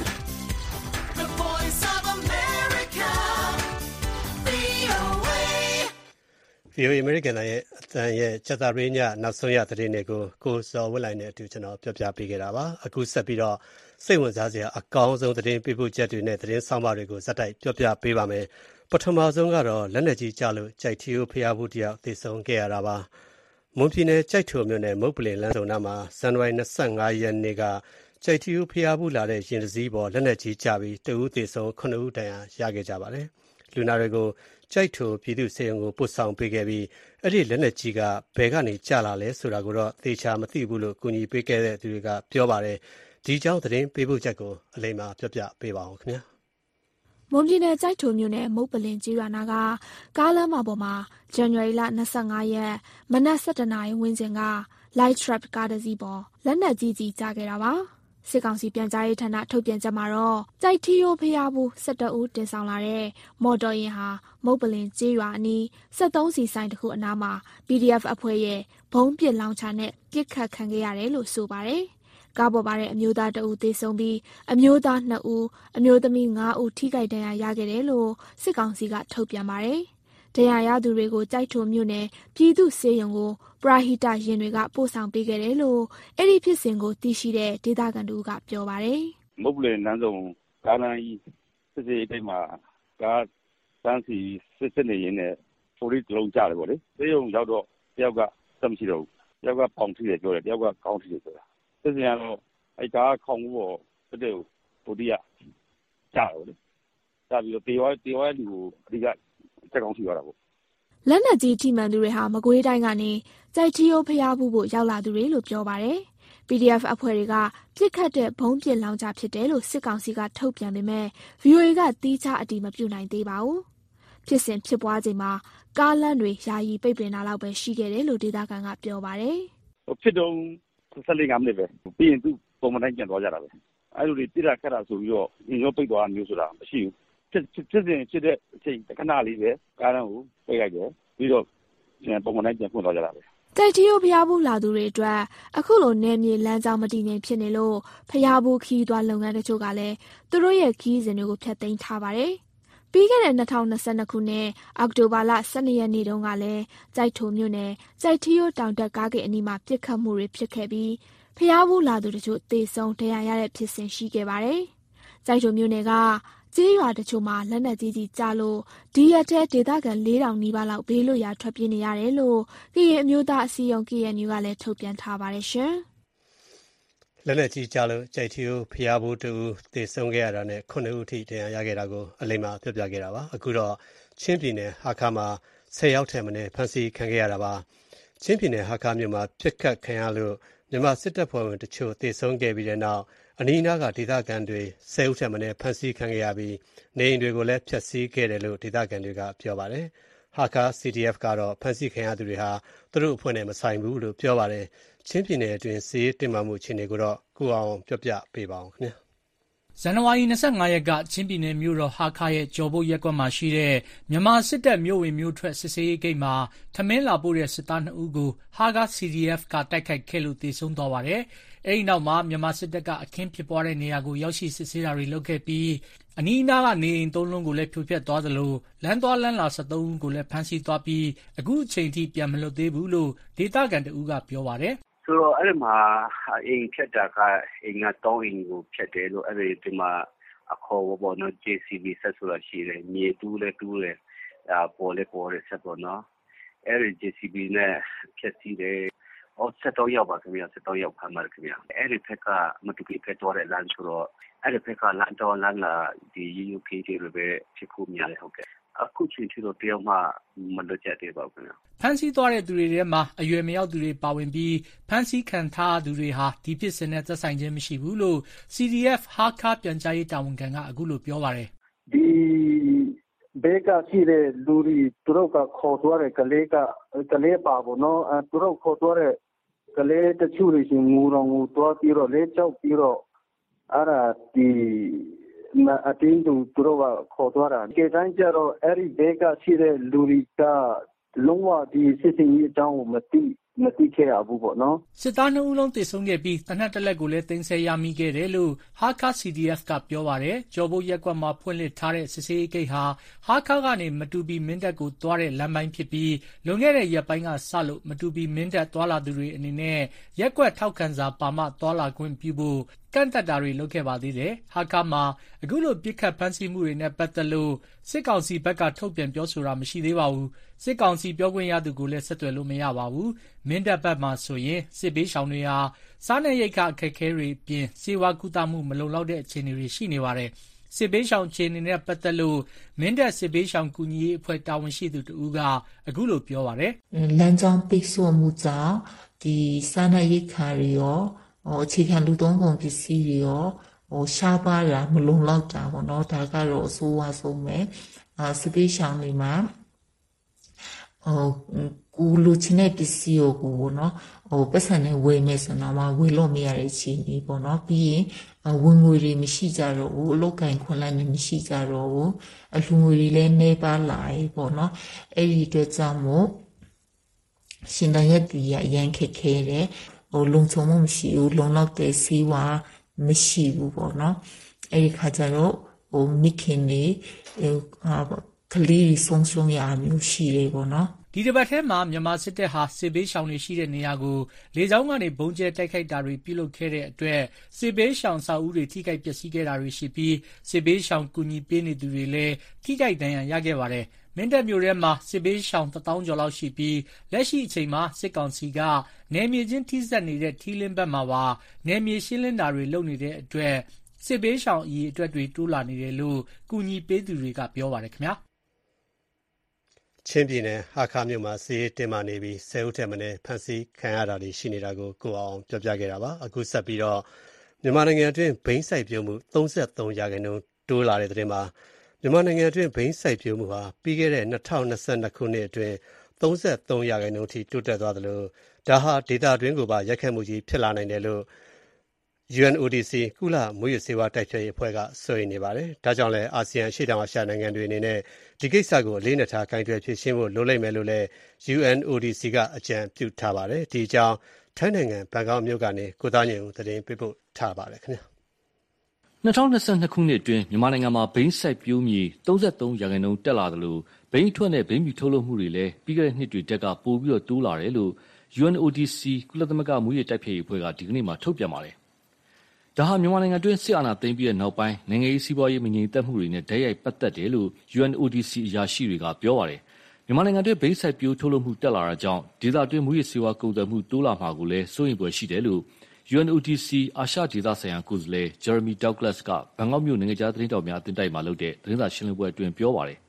the voice of America, ဗွီအိုအေ ဗွီအိုအေ American ရဲ့အသံရဲ့ကျက်သာရေးညနောက်ဆုံးရသတင်းတွေကိုကိုစော်ဝစ်လိုက်နဲ့အတူကျွန်တော်ပြောပြပေးခဲ့တာပါ။အခုဆက်ပြီးတော့စိတ်ဝင်စားစရာအကောင်းဆုံးသတင်းပေးပို့ချက်တွေနဲ့သတင်းဆောင်မတွေကိုဇက်တိုက်ပြောပြပေးပါမယ်။ပထမဆုံးကတော့လက်နက်ကြီးကျလို့ကြိုက်ထီကိုဖျားဖို့တယောက်သေဆုံးခဲ့ရတာပါ။မွန်ပြည်နယ်ကြိုက်ထုံမြို့နယ်မုတ်ပလင်လမ်းစုံနားမှာဇန်နဝါရီ၂၅ရက်နေ့ကကြိုက်ထီကိုဖျားဖို့လာတဲ့ရင်တစည်းပေါ်လက်နက်ကြီးကျပြီးတဦးသေဆုံးခုနှစ်ဦးဒဏ်ရာရခဲ့ကြပါတယ်။လူနာတွေကိုကြိုက်ထုံပြည်သူ့ဆေးရုံကိုပို့ဆောင်ပေးခဲ့ပြီးအဲ့ဒီလက်နက်ကြီးကဘယ်ကနေကျလာလဲဆိုတာကိုတော့သေချာမသိဘူးလို့ကူညီပေးခဲ့တဲ့သူတွေကပြောပါတယ်။ဒီကြောင့်သတင်းပေးပို့ချက်ကိုအလိမ္မာပြောပြပေးပါအောင်ခင်ဗျာ။မွန်ပြည်နယ်ကြိုက်ထုံမြို့နယ်မုတ်ပလင်ကြီးရွာနာကကားလမ်းမပေါ်မှာဇန်နဝါရီလ၂၅ရက်မနက်၁၁နာရီဝန်းကျင်က Light Truck ကားတစ်စီးပေါ်လက်နက်ကြီးကြီးကျခဲ့တာပါ။စစ်ကောင်စီပြန်ကြားရေးဌာနထုတ်ပြန်ချက်မှာတော့ကြိုက်ထီယိုဖျားဘူး၁၁ဦးတင်ဆောင်လာတဲ့မော်တော်ယာဉ်ဟာမုတ်ပလင်ကြီးရွာအနီးစက်သုံးစီဆိုင်တစ်ခုအနားမှာ ပီဒီအက်ဖ် အဖွဲ့ရဲ့ဘုံပစ်လောင်ချာနဲ့ပစ်ခတ်ခံခဲ့ရတယ်လို့ဆိုပါတယ်။ကားပေါ်ပါတဲ့အမျိုးသားတဦးသေဆုံးပြီးအမျိုးသားနှစ်ဦးအမျိုးသမီးငါးဦးထိခိုက်ဒဏ်ရာရခဲ့တယ်လို့စစ်ကောင်စီကထုတ်ပြန်ပါတယ်။ဒဏ်ရာရသူတွေကိုကြိုက်ထုံမြို့နယ်ပြည်သူ့ဆေးရုံကိုပရာဟိတရင်တွေကပို့ဆောင်ပေးခဲ့တယ်လို့အဲ့ဒီဖြစ်စဉ်ကိုသိရှိတဲ့ဒေသခံတို့ကပြောပါတယ်။မုတ်ပလင်လမ်းစုံကားလမ်းကြီးစစ်စေးအိမ်မှာကားတန်းစီစစ်စစ်နေရင်းနဲ့ပိုလိစ်လုံးကြတယ်ပေါ့လေ။ဆေးရုံရောက်တော့တယောက်ကစက်မရှိတော့ဘူး။တယောက်ကပေါင်ထိတယ်ပြောတယ်တယောက်ကခေါင်းထိတယ်ဆိုတာ။စစ်စင်ကတော့အဲ့ကားခေါင်းပေါ်တက်တဲ့ပိုလိကကြားတယ်လေ။ကြားပြီးတော့တေဝါတေဝါလူကိုအဓိကတက်ကောင်းထိရတာပေါ့လက်နက်ကြီးထိမှန်သူတွေဟာမကွေးတိုင်းကနေကြိုက်ထီယိုဖျားဖို့ရောက်လာသူတွေလို့ပြောပါတယ်။ ပီ ဒီ အက်ဖ် အဖွဲ့တွေကပြစ်ခတ်တဲ့ဘုံပစ်လောင်ချဖြစ်တယ်လို့စစ်ကောင်စီကထုတ်ပြန်ပေမဲ့ ဗွီအိုအေကသီးခြားအတည်မပြုနိုင်သေးပါဘူး။ဖြစ်စဉ်ဖြစ်ပွားချိန်မှာကားလမ်းတွေယာယီပိတ်ပင်တာလောက်ပဲရှိခဲ့တယ်လို့ဒေသခံကပြောပါတယ်။ဖြစ်တော့၁၄မိနစ်ပဲပြီးရင်သူပုံမှန်တိုင်းပြန်သွားကြတာပဲအဲ့လိုတွေပြစ်တာခတ်တာဆိုပြီးတော့ညှို့ပိတ်သွားတာမျိုးဆိုတာမရှိဘူးဖြစ်ဖြစ်စဉ်ဖြစ်တဲ့အချိန်ခဏလေးပဲကားတန်းကိုပိတ်လိုက်တယ်ပြီးတော့ပုံမှန်တိုင်းပြန်ဖွင့်သွားကြတာပဲကြိုက်ထီးရိုးဖျားဘူးလာသူတွေအတွက်အခုလိုနယ်မြေလမ်းကြောင်းမတည်ငြိမ်ဖြစ်နေလို့ဖျားဘူးခီးသွားလုပ်ငန်းတချို့ကလည်းသူတို့ရဲ့ခီးစဉ်တွေကိုဖျက်သိမ်းထားပါတယ်။ပြီးခဲ့တဲ့၂၀၂၂ခုနှစ်အောက်တိုဘာလ၁၂ရက်နေ့တုန်းကလည်းကြိုက်ထုံမြို့နယ်ကြိုက်ထီးရိုးတောင်တက်ကားဂိတ်အနီးမှာပစ်ခတ်မှုတွေဖြစ်ခဲ့ပြီးဖျားဘူးလာသူတချို့သေဆုံးဒဏ်ရာရတဲ့ဖြစ်စဉ်ရှိခဲ့ပါတယ်။ကြိုက်ထုံမြို့နယ်ကကျေးရွာတချို့မှာလက်နက်ကြီးကြီးကျလို့ဒီရက်ထဲဒေသခံ၄ထောင်နီးပါးလောက်ဘေးလွတ်ရာထွက်ပြေးနေရတယ်လို့ကရင်အမျိုးသားအစည်းအရုံး K N U ကလည်းထုတ်ပြန်ထားပါတယ်ရှင်။လက်နက်ကြီးကျလို့ကြိုက်ထီးရိုးဖျားဘူးတူသေဆုံးခဲ့ရတာနဲ့ခုနှစ်ဦးထိဒဏ်ရာရခဲ့တာကိုအလိမ္မာပြောပြခဲ့တာပါ။အခုတော့ချင်းပြည်နယ်ဟာခါမှာဆယ်ယောက်ထက်မနည်းဖမ်းဆီးခံခဲ့ရတာပါ။ချင်းပြည်နယ်ဟာခါမြို့မှာပြစ်ခတ်ခံရလို့မြန်မာစစ်တပ်ဖွဲ့ဝင်တချို့သေဆုံးခဲ့ပြီးတဲ့နောက်အနီးနားကဒေသခံတွေဆယ်ဦးထက်မနည်းဖမ်းဆီးခံခဲ့ရပြီးနေအိမ်တွေကိုလည်းဖျက်ဆီးခဲ့တယ်လို့ဒေသခံတွေကပြောပါတယ်။ဟာကာ C D F ကတော့ဖမ်းဆီးခံရသူတွေဟာသူတို့အဖွဲ့နဲ့မဆိုင်ဘူးလို့ပြောပါတယ်။ချင်းပြည်နယ်အတွင်းစစ်ရေးတင်းမာမှုအခြေအနေကိုတော့ကိုအောင်ပြောပြပေးပါဦးခင်ဗျာ။ဇန်နဝါရီ၂၅ရက်ကချင်းပြည်နယ်မြို့တော်ဟာခါရဲ့ကျော်ဘုတ်ရပ်ကွက်မှာရှိတဲ့မြန်မာစစ်တပ်မြို့ဝင်မြို့ထွက်စစ်ဆေးရေးဂိတ်မှာထမင်းလာပို့တဲ့စစ်သားနှစ်ဦးကိုဟာကာ C D F ကတိုက်ခိုက်ခဲ့လို့သေဆုံးသွားပါတယ်။အဲဒီနောက်မှာမြန်မာစစ်တပ်ကအခင်းဖြစ်ပွားတဲ့နေရာကိုရောက်ရှိစစ်ဆေးတာတွေလုပ်ခဲ့ပြီးအနီးအနားကနေအိမ်သုံးလုံးကိုလည်းဖြိုဖျက်သွားသလိုလမ်းသွားလမ်းလာ၁၃ဦးကိုလည်းဖမ်းဆီးသွားပြီးအခုအချိန်ထိပြန်မလွတ်သေးဘူးလို့ဒေသခံတဦးကပြောပါတယ်။ဆိုတော့အဲ့ဒီမှာအိမ်ဖြတ်တာကအိမ်ကတောင်းအိမ်ကိုဖြတ်တယ်လို့အဲ့ဒီဒီမှာအခေါ်ဘောနော် J C B ဆက်ဆိုတာရှိတယ်မြေတူးလဲတူးတယ်အာပေါ်လဲပေါ်တယ်ဆက်ပေါ့နော်အဲ့ဒီ J C B နဲ့ဖြတ်စီးတယ်အော်ဆက်တော့ရောက်ပါခင်ဗျာဆက်တော့ရောက်ဖမ်းပါခင်ဗျာအဲ့ဒီဖက်ကမတူပြီးဖက်တော့တဲ့လမ်းဆိုတော့အဲ့ဒီဖက်ကလမ်းတော့လမ်းလာဒီ U K တွေပဲဖြစ်ခုများတယ်ဟုတ်ကဲ့အခုချိန်ထိတော့တယောက်မှမလွတ်ကျသေးပါဘူးခင်ဗျာဖမ်းဆီးသွားတဲ့သူတွေထဲမှာအရွယ်မရောက်သူတွေပါဝင်ပြီးဖမ်းဆီးခံထားသူတွေဟာဒီဖြစ်စဉ်နဲ့သက်ဆိုင်ခြင်းမရှိဘူးလို့ C D F ဟာခါပြန်ကြားရေးတာဝန်ခံကအခုလိုပြောပါတယ်ဒီဘေကရှိတဲ့လူတွေသူတို့ကခေါ်သွားတဲ့ကလေးကကလေးပါဘောနော်အဲသူတို့ခေါ်သွားတဲ့ကလေးတချို့တွေရှင်ငူတော်ငူသွားပြီးတော့လေးချောက်ပြီးတော့အဲ့ဒါဒီအတင်းသူသူတို့ကခေါ်သွားတာဒီတိုင်းကျတော့အဲ့ဒီဘေကရှိတဲ့လူတွေကလုံးဝဒီစစ်စင်ကြီးအကြောင်းကိုမသိမသိခဲ့ရဘူးပေါ့နော်စစ်သားနှစ်ဦးလုံးသေဆုံးခဲ့ပြီးတနက်တစ်လက်ကိုလည်းတင်ဆက်ရမိခဲ့တယ်လို့ဟာခါ C D F ကပြောပါတယ်ကြော်ဘုတ်ရက်ကွက်မှာဖွင့်လှစ်ထားတဲ့စစ်စေးဂိတ်ဟာဟာခါကနေမတူပီမင်းတပ်ကိုသွားတဲ့လမ်းပိုင်းဖြစ်ပြီးလွန်ခဲ့တဲ့ရက်ပိုင်းကစလို့မတူပီမင်းတပ်သွားလာသူတွေအနေနဲ့ရက်ကွက်ထောက်ခံစာပါမှသွားလာခွင့်ပြုဖို့ကန့်တက်တာတွေလုပ်ခဲ့ပါသေးတယ်ဟာခါမှာအခုလိုပြစ်ခတ်ဖမ်းဆီးမှုတွေနဲ့ပတ်သက်လို့စစ်ကောင်စီဘက်ကထုတ်ပြန်ပြောဆိုတာမရှိသေးပါဘူးစစ်ကောင်စီပြောခွင့်ရသူကိုလည်းဆက်သွယ်လို့မရပါဘူးမင်းတပ်ဘက်မှာဆိုရင်စစ်ဘေးရှောင်တွေဟာစားနပ်ရိက္ခအခက်အခဲတွေပြင်စေဝါကူတာမှုမလုံလောက်တဲ့အခြေအနေတွေရှိနေပါတယ်စစ်ဘေးရှောင်အခြေအနေနဲ့ပတ်သက်လို့မင်းတပ်စစ်ဘေးရှောင်ကူညီရေးအဖွဲ့တာဝန်ရှိသူတဦးကအခုလိုပြောပါတယ်လမ်းကြောင်းပိတ်ဆို့မှုကြောင့်ဒီစားနပ်ရိက္ခာတွေရောဟိုအခြေခံလူသုံးကုန်ပစ္စည်းတွေရောဟိုရှားပါးတာမလုံလောက်တာပေါ့နော်ဒါကတော့အဆိုးဝါးဆုံးပဲအာစစ်ဘေးရှောင်တွေမှာဟိုကိုလူချင်းတဲ့ပစ္စည်းကိုကိုနော်ဟိုပတ်စံနဲ့ဝယ်မယ်ဆိုတော့မှဝယ်လို့မရတဲ့အခြေအနေပေါ့နော်ပြီးရင်ဝင်ငွေတွေမရှိကြတော့ဘူးအလုတ်ကင်ခွန်လိုက်နေမရှိကြတော့ဘူးအလှငွေတွေလည်းနေပါလာပြီပေါ့နော်အဲ့ဒီအတွက်ကြောင့်မို့ရှင်တန်ရက်ပြည်ရအရင်ခက်ခဲတယ်ဟိုလုံခြုံမှုမရှိဘူးလုံလောက်တဲ့စီးဝါမရှိဘူးပေါ့နော်အဲ့ဒီခါကျတော့ဟိုမိခင်နေကလေးဆုံးရှုံးရမျိုးရှိတယ်ပေါ့နော်ဒီတစ်ပတ်ထဲမှာမြန်မာစစ်တပ်ဟာစစ်ဘေးရှောင်တွေရှိတဲ့နေရာကိုလေကြောင်းကနေဘုံကျဲတိုက်ခိုက်တာတွေပြုလုပ်ခဲ့တဲ့အတွက်စစ်ဘေးရှောင်စာအုပ်တွေထိခိုက်ပျက်စီးခဲ့တာတွေရှိပြီးစစ်ဘေးရှောင်ကူညီပေးနေသူတွေလည်းထိခိုက်ဒဏ်ရာရခဲ့ပါတယ်မင်းတပ်မြို့ထဲမှာစစ်ဘေးရှောင်တစ်သောင်းကျော်လောက်ရှိပြီးလက်ရှိအချိန်မှာစစ်ကောင်စီကနယ်မြေချင်းထိစပ်နေတဲ့ထီလင်းဘက်မှာပါနယ်မြေရှင်းလင်းတာတွေလုပ်နေတဲ့အတွက်စစ်ဘေးရှောင်အရေးအတွက်တွေတိုးလာနေတယ်လို့ကူညီပေးသူတွေကပြောပါတယ်ခင်ဗျာချင်းပြည်နယ်ဟာခါမြို့မှာစီးတင်မာနေပြီးဆယ်ဦးထက်မနည်းဖမ်းဆီးခံရတာတွေရှိနေတာကိုကိုအောင်ပြောပြခဲ့တာပါအခုဆက်ပြီးတော့မြန်မာနိုင်ငံအတွင်းဘိန်းစိုက်ပျိုးမှုသုံးဆ၃ရာခိုင်နှုန်းတိုးလာတဲ့တဲ့မှာမြန်မာနိုင်ငံအတွင်းဘိန်းစိုက်ပျိုးမှုဟာပြီးခဲ့တဲ့၂၀၂၂ခုနှစ်အတွင်းသုံးဆ၃ရာခိုင်နှုန်းထိတိုးတက်သွားသလိုဒါဟာဒေတာတွင်းကိုပါရိုက်ခတ်မှုကြီးဖြစ်လာနိုင်တယ်လို့ယူ အန် အို ဒီ စီ ကုလမူးယစ်ဆေးဝါးတိုက်ဖျက်ရေးအဖွဲ့ကစိုးရိမ်နေပါတယ်။ဒါကြောင့်လည်းအာဆီယံအရှေ့တောင်အာရှနိုင်ငံတွေအနေနဲ့ဒီကိစ္စကိုအလေးနက်ထားကိုင်တွယ်ဖြေရှင်းဖို့လိုလိမ့်မယ်လို့လည်း ယူ အန် အို ဒီ စီ ကအကြံပြုထားပါတယ်။ဒီအကြောင်းထိုင်းနိုင်ငံဘန်ကောက်မြို့ကနေကိုသားညွန့်ဦးသတင်းပေးပို့ထားပါတယ်ခင်ဗျာ။၂၀၂၂ခုနှစ်အတွင်းမြန်မာနိုင်ငံမှာဘိန်းစိုက်ပျိုးမြေ၃၃ရာခိုင်နှုန်းတက်လာတယ်လို့ဘိန်းထွက်နဲ့ဘိန်းမြူထုတ်လုပ်မှုတွေလည်းပြီးခဲ့တဲ့နှစ်တွေတက်ကပိုပြီးတော့တိုးလာတယ်လို့ ယူ အန် အို ဒီ စီ ကုလသမဂ္ဂမူးယစ်တိုက်ဖျက်ရေးအဖွဲ့ကဒီကနေ့မှထုတ်ပြန်ပါတယ်။ဒါဟာမြန်မာနိုင်ငံတွင်းစစ်အာဏာသိမ်းပြီးတဲ့နောက်ပိုင်းနိုင်ငံရေးစီးပွားရေးမငြိမ်သက်မှုတွေနဲ့တိုက်ရိုက်ပတ်သက်တယ်လို့ ယူ အန် အို ဒီ စီ အရာရှိတွေကပြောပါတယ်။မြန်မာနိုင်ငံတွင်းဘိန်းစိုက်ပျိုးထုတ်လုပ်မှုတက်လာတာကြောင့်ဒေသတွင်းမူးယစ်ဆေးဝါးကုန်သွယ်မှုတိုးလာမှာကိုလည်းစိုးရိမ်ဖွယ်ရှိတယ်လို့ ယူ အန် အို ဒီ စီ အာရှဒေသဆိုင်ရာကိုယ်စားလှယ် Jeremy Douglas ကဘန်ကောက်မြို့နိုင်ငံခြားသတင်းတောက်များအသင်းတိုက်မှာလုပ်တဲ့သတင်းစာရှင်းလင်းပွဲအတွင်းပြောပါတယ်။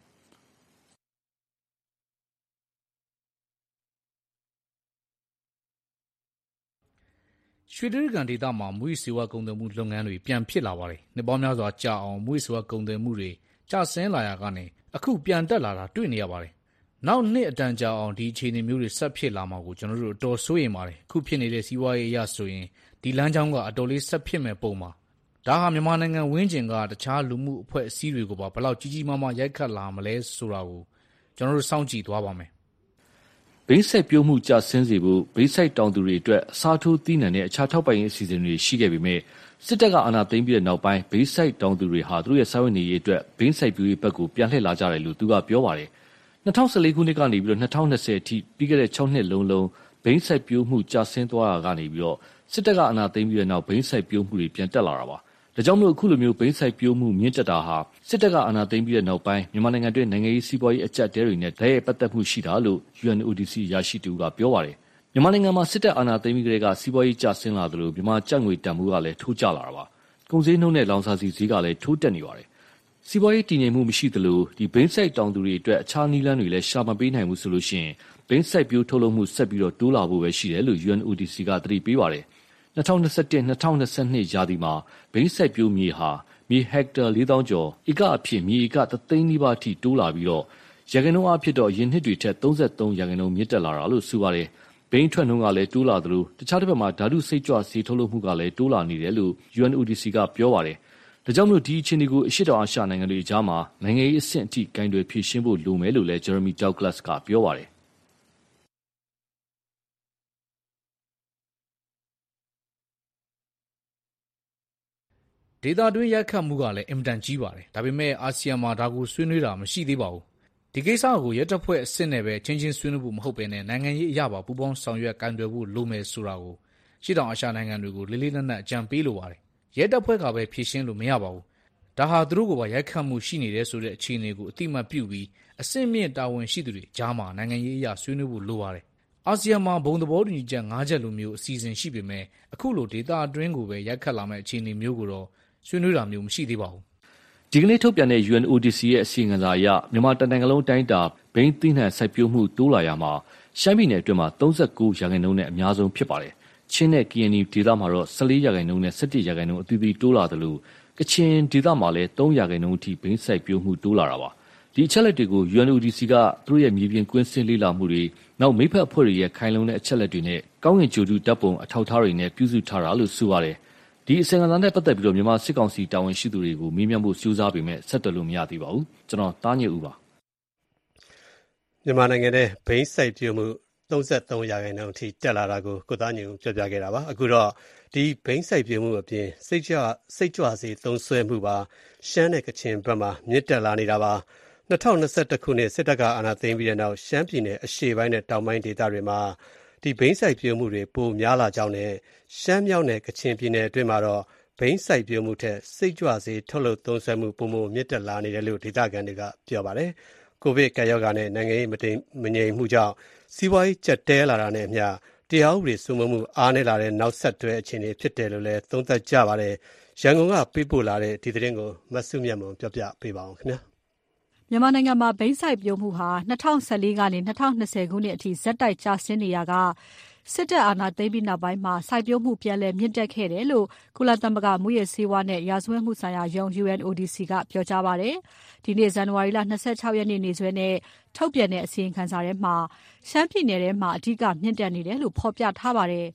ရွှေတြိဂံဒေသမှာမူးယစ်ဆေးဝါးကုန်သွယ်မှုလုပ်ငန်းတွေပြန်ဖြစ်လာပါတယ်။နှစ်ပေါင်းများစွာကြာအောင်မူးယစ်ဆေးဝါးကုန်သွယ်မှုတွေကျဆင်းလာရာကနေအခုပြန်တက်လာတာတွေ့နေရပါတယ်။နောက်နှစ်အတန်ကြာအောင်ဒီအခြေအနေမျိုးတွေဆက်ဖြစ်လာမှာကိုကျွန်တော်တို့အတော်စိုးရိမ်ပါတယ်။အခုဖြစ်နေတဲ့စီးပွားရေးအရဆိုရင်ဒီလမ်းကြောင်းကအတော်လေးဆက်ဖြစ်မဲ့ပုံပါ။ဒါဟာမြန်မာနိုင်ငံဝင်းကျင်ကတခြားလူမှုအဖွဲ့အစည်းတွေကိုပါဘယ်လောက်ကြီးကြီးမားမားရိုက်ခတ်လာမလဲဆိုတာကိုကျွန်တော်တို့စောင့်ကြည့်သွားပါမယ်။ဘိန်းစိုက်ပျိုးမှုကျဆင်းစေဖို့ဘိန်းစိုက်တောင်သူတွေအတွက်အစားထိုးသီးနှံနဲ့အခြားထောက်ပံ့ရေးအစီအစဉ်တွေရှိခဲ့ပေမဲ့စစ်တပ်ကအာဏာသိမ်းပြီးတဲ့နောက်ပိုင်းဘိန်းစိုက်တောင်သူတွေဟာသူတို့ရဲ့စာဝင်နေရေးအတွက်ဘိန်းစိုက်ပျိုးရေးဘက်ကိုပြန်လှည့်လာကြတယ်လို့သူကပြောပါတယ်။၂၀၁၄ခုနှစ်ကနေပြီးတော့၂၀၂၀အထိပြီးခဲ့တဲ့၆နှစ်လုံးလုံးဘိန်းစိုက်ပျိုးမှုကျဆင်းသွားတာကနေပြီးတော့စစ်တပ်ကအာဏာသိမ်းပြီးတဲ့နောက်ဘိန်းစိုက်ပျိုးမှုတွေပြန်တက်လာတာပါ။ဒါကြောင့်မို့အခုလိုမျိုးဘိန်းစိုက်ပျိုးမှုမြင့်တက်တာဟာစစ်တပ်ကအာဏာသိမ်းပြီးတဲ့နောက်ပိုင်းမြန်မာနိုင်ငံတွင်းနိုင်ငံရေးစီးပွားရေးအကျပ်တဲတွေနဲ့တိုက်ရိုက်ပတ်သက်မှုရှိတာလို့ ယူ အန် အို ဒီ စီ ရရှိသူကပြောပါတယ်။မြန်မာနိုင်ငံမှာစစ်တပ်အာဏာသိမ်းပြီးကတည်းကစီးပွားရေးကျဆင်းလာသလိုမြန်မာကျပ်ငွေတန်ဖိုးကလည်းထိုးကျလာတာပါ။ကုန်စည်နှုန်းနဲ့လောင်စာဆီဈေးကလည်းထိုးတက်နေပါတယ်။စီးပွားရေးတည်ငြိမ်မှုမရှိသလိုဒီဘိန်းစိုက်တောင်သူတွေအတွက်အခြားနည်းလမ်းတွေလည်းရှာမပေးနိုင်ဘူးဆိုလို့ရှိရင်ဘိန်းစိုက်ပျိုးထုတ်လုပ်မှုဆက်ပြီးတော့တိုးလာဖို့ပဲရှိတယ်လို့ ယူ အန် အို ဒီ စီ ကသတိပေးပါတယ်။၂၀၂၁-၂၀၂၂ရာသီမှာဘိန်းစိုက်ပျိုးမြေဟာမြေဟက်တာလေးသောင်းကျော်ဧကအဖြစ်မြေဧကတသိန်းနီးပါးအထိတိုးလာပြီးတော့ရာခိုင်နှုန်းအဖြစ်တော့ယင်းနှစ်တွေထက်၃၃ရာခိုင်နှုန်းမြင့်တက်လာတာလို့ဆိုပါတယ်။ဘိန်းထွက်နှုန်းကလည်းတိုးလာသလိုတခြားတစ်ဖက်မှာဓာတုစိတ်ကြွဆေးထုတ်လုပ်မှုကလည်းတိုးလာနေတယ်လို့ ယူ အန် အို ဒီ စီ ကပြောပါတယ်။ဒါကြောင့်မို့ဒီအခြေအနေကိုအရှေ့တောင်အာရှနိုင်ငံတွေအကြားမှာနိုင်ငံရေးအဆင့်အထိကိုင်တွယ်ဖြေရှင်းဖို့လိုမယ်လို့လည်း Jeremy Douglas ကပြောပါတယ်။ဒေသတွင်းရိုက်ခတ်မှုကလည်းအင်မတန်ကြီးပါတယ်။ဒါပေမဲ့အာဆီယံမှာဒါကိုဆွေးနွေးတာမရှိသေးပါဘူး။ဒီကိစ္စကိုရဲတပ်ဖွဲ့အဆင့်နဲ့ပဲချင်းချင်းဆွေးနွေးဖို့မဟုတ်ဘဲနဲ့နိုင်ငံရေးအရာပါပူးပေါင်းဆောင်ရွက်ကိုင်တွယ်ဖို့လိုမယ်ဆိုတာကိုရှေ့တောင်အာရှနိုင်ငံတွေကိုလေးလေးနက်နက်အကြံပေးလိုပါတယ်။ရဲတပ်ဖွဲ့ကပဲဖြေရှင်းလို့မရပါဘူး။ဒါဟာသူတို့ကပါရိုက်ခတ်မှုရှိနေတယ်ဆိုတဲ့အခြေအနေကိုအတိမတ်ပြုပြီးအဆင့်မြင့်တာဝန်ရှိသူတွေကြားမှာနိုင်ငံရေးအရာဆွေးနွေးဖို့လိုပါတယ်။အာဆီယံမှာဘုံသဘောတူညီချက်၅ချက်လိုမျိုးအစီအစဉ်ရှိပေမဲ့အခုလိုဒေသအတွင်းကိုပဲရိုက်ခတ်လာမဲ့အခြေအနေမျိုးကိုတော့ဆွေးနွေးတာမျိုးမရှိသေးပါဘူး။ဒီကနေ့ထုတ်ပြန်တဲ့ ယူ အန် အို ဒီ စီ ရဲ့အစီအငန်စာအရမြန်မာတနိုင်ငံလုံးတိုင်းတာဘိန်းသီးနှံစိုက်ပျိုးမှုတိုးလာရမှာရှမ်းပြည်နယ်အတွင်းမှာ၃၉ရာခိုင်နှုန်းနဲ့အများဆုံးဖြစ်ပါတယ်။ချင်းနဲ့ ကီအန် ယူ ဒေသမှာတော့၁၄ရာခိုင်နှုန်းနဲ့၁၁ရာခိုင်နှုန်းအသီးသီးတိုးလာတယ်လို့ကချင်ဒေသမှာလည်း၃ရာခိုင်နှုန်းအထိဘိန်းစိုက်ပျိုးမှုတိုးလာတာပါ။ဒီအချက်လက်တွေကို ယူ အန် အို ဒီ စီ ကသူတို့ရဲ့မြေပြင်ကွင်းဆင်းလေ့လာမှုတွေနောက်မိဖက်အဖွဲ့တွေရဲ့ခိုင်လုံတဲ့အချက်လက်တွေနဲ့ကောင်းကင်ကြိုတူဓာတ်ပုံအထောက်အထားတွေနဲ့ပြုစုထားတာလို့ဆိုပါတယ်။ဒီအစီအငန်စာနဲ့ပတ်သက်ပြီးတော့မြန်မာစစ်ကောင်စီတာဝန်ရှိသူတွေကိုမေးမြန်းဖို့ကြိုးစားပေမဲ့ဆက်သွယ်လို့မရသေးပါဘူး။ကျွန်တော်တားညစ်ဦးပါ။မြန်မာနိုင်ငံထဲဘိန်းစိုက်ပျိုးမှု၃၃ရာခိုင်နှုန်းအထိတက်လာတာကိုကိုသားညွန့်ပြောပြခဲ့တာပါ။အခုတော့ဒီဘိန်းစိုက်ပျိုးမှုအပြင်စိတ်ကြွစိတ်ကြွစေသုံးစွဲမှုပါရှမ်းနဲ့ကချင်ဘက်မှာမြင့်တက်လာနေတာပါ။၂၀၂၁ခုနှစ်စစ်တပ်ကအာဏာသိမ်းပြီးတဲ့နောက်ရှမ်းပြည်နယ်အရှေ့ပိုင်းနဲ့တောင်ပိုင်းဒေသတွေမှာဒီဘိန်းစိုက်ပျိုးမှုတွေပိုများလာကြောင်းနဲ့ရှမ်းမြောက်နဲ့ကချင်ပြည်နယ်အတွင်းမှာတော့ဘိန်းစိုက်ပျိုးမှုထက်စိတ်ကြွစေထုတ်လုပ်သုံးစွဲမှုပိုမိုမြင့်တက်လာနေတယ်လို့ဒေသခံတွေကပြောပါတယ်။ကိုဗစ်ကပ်ရောဂါနဲ့နိုင်ငံရေးမတည်မငြိမ်မှုကြောင့်စီးပွားရေးကျပ်တဲလာတာနဲ့အမျှတရားဥပဒေစိုးမိုးမှုအားနည်းလာတဲ့နောက်ဆက်တွဲအခြေအနေဖြစ်တယ်လို့လည်းသုံးသပ်ကြပါတယ်။ရန်ကုန်ကပေးပို့လာတဲ့ဒီသတင်းကိုမဆုမြတ်မွန်ပြောပြပေးပါအောင်ခင်ဗျာ။မြန်မာနိုင်ငံမှာဘိန်းစိုက်ပျိုးမှုဟာ၂၀၁၄ကနေ၂၀၂၀ခုနှစ်အထိဇက်တိုက်ကျဆင်းနေရကစစ်တပ်အာဏာသိမ်းပြီးနောက်ပိုင်းမှာစိုက်ပျိုးမှုပြန်လည်မြင့်တက်ခဲ့တယ်လို့ကုလသမဂ္ဂမူးယစ်ဆေးဝါးနဲ့ရာဇဝတ်မှုဆိုင်ရာရုံး ယူ အန် အို ဒီ စီ ကပြောကြားပါတယ်။ဒီနေ့ဇန်နဝါရီလ၂၆ရက်နေ့နေ့စွဲနဲ့ထုတ်ပြန်တဲ့အစီရင်ခံစာထဲမှာရှမ်းပြည်နယ်ထဲမှာအဓိကမြင့်တက်နေတယ်လို့ဖော်ပြထားပါတယ်။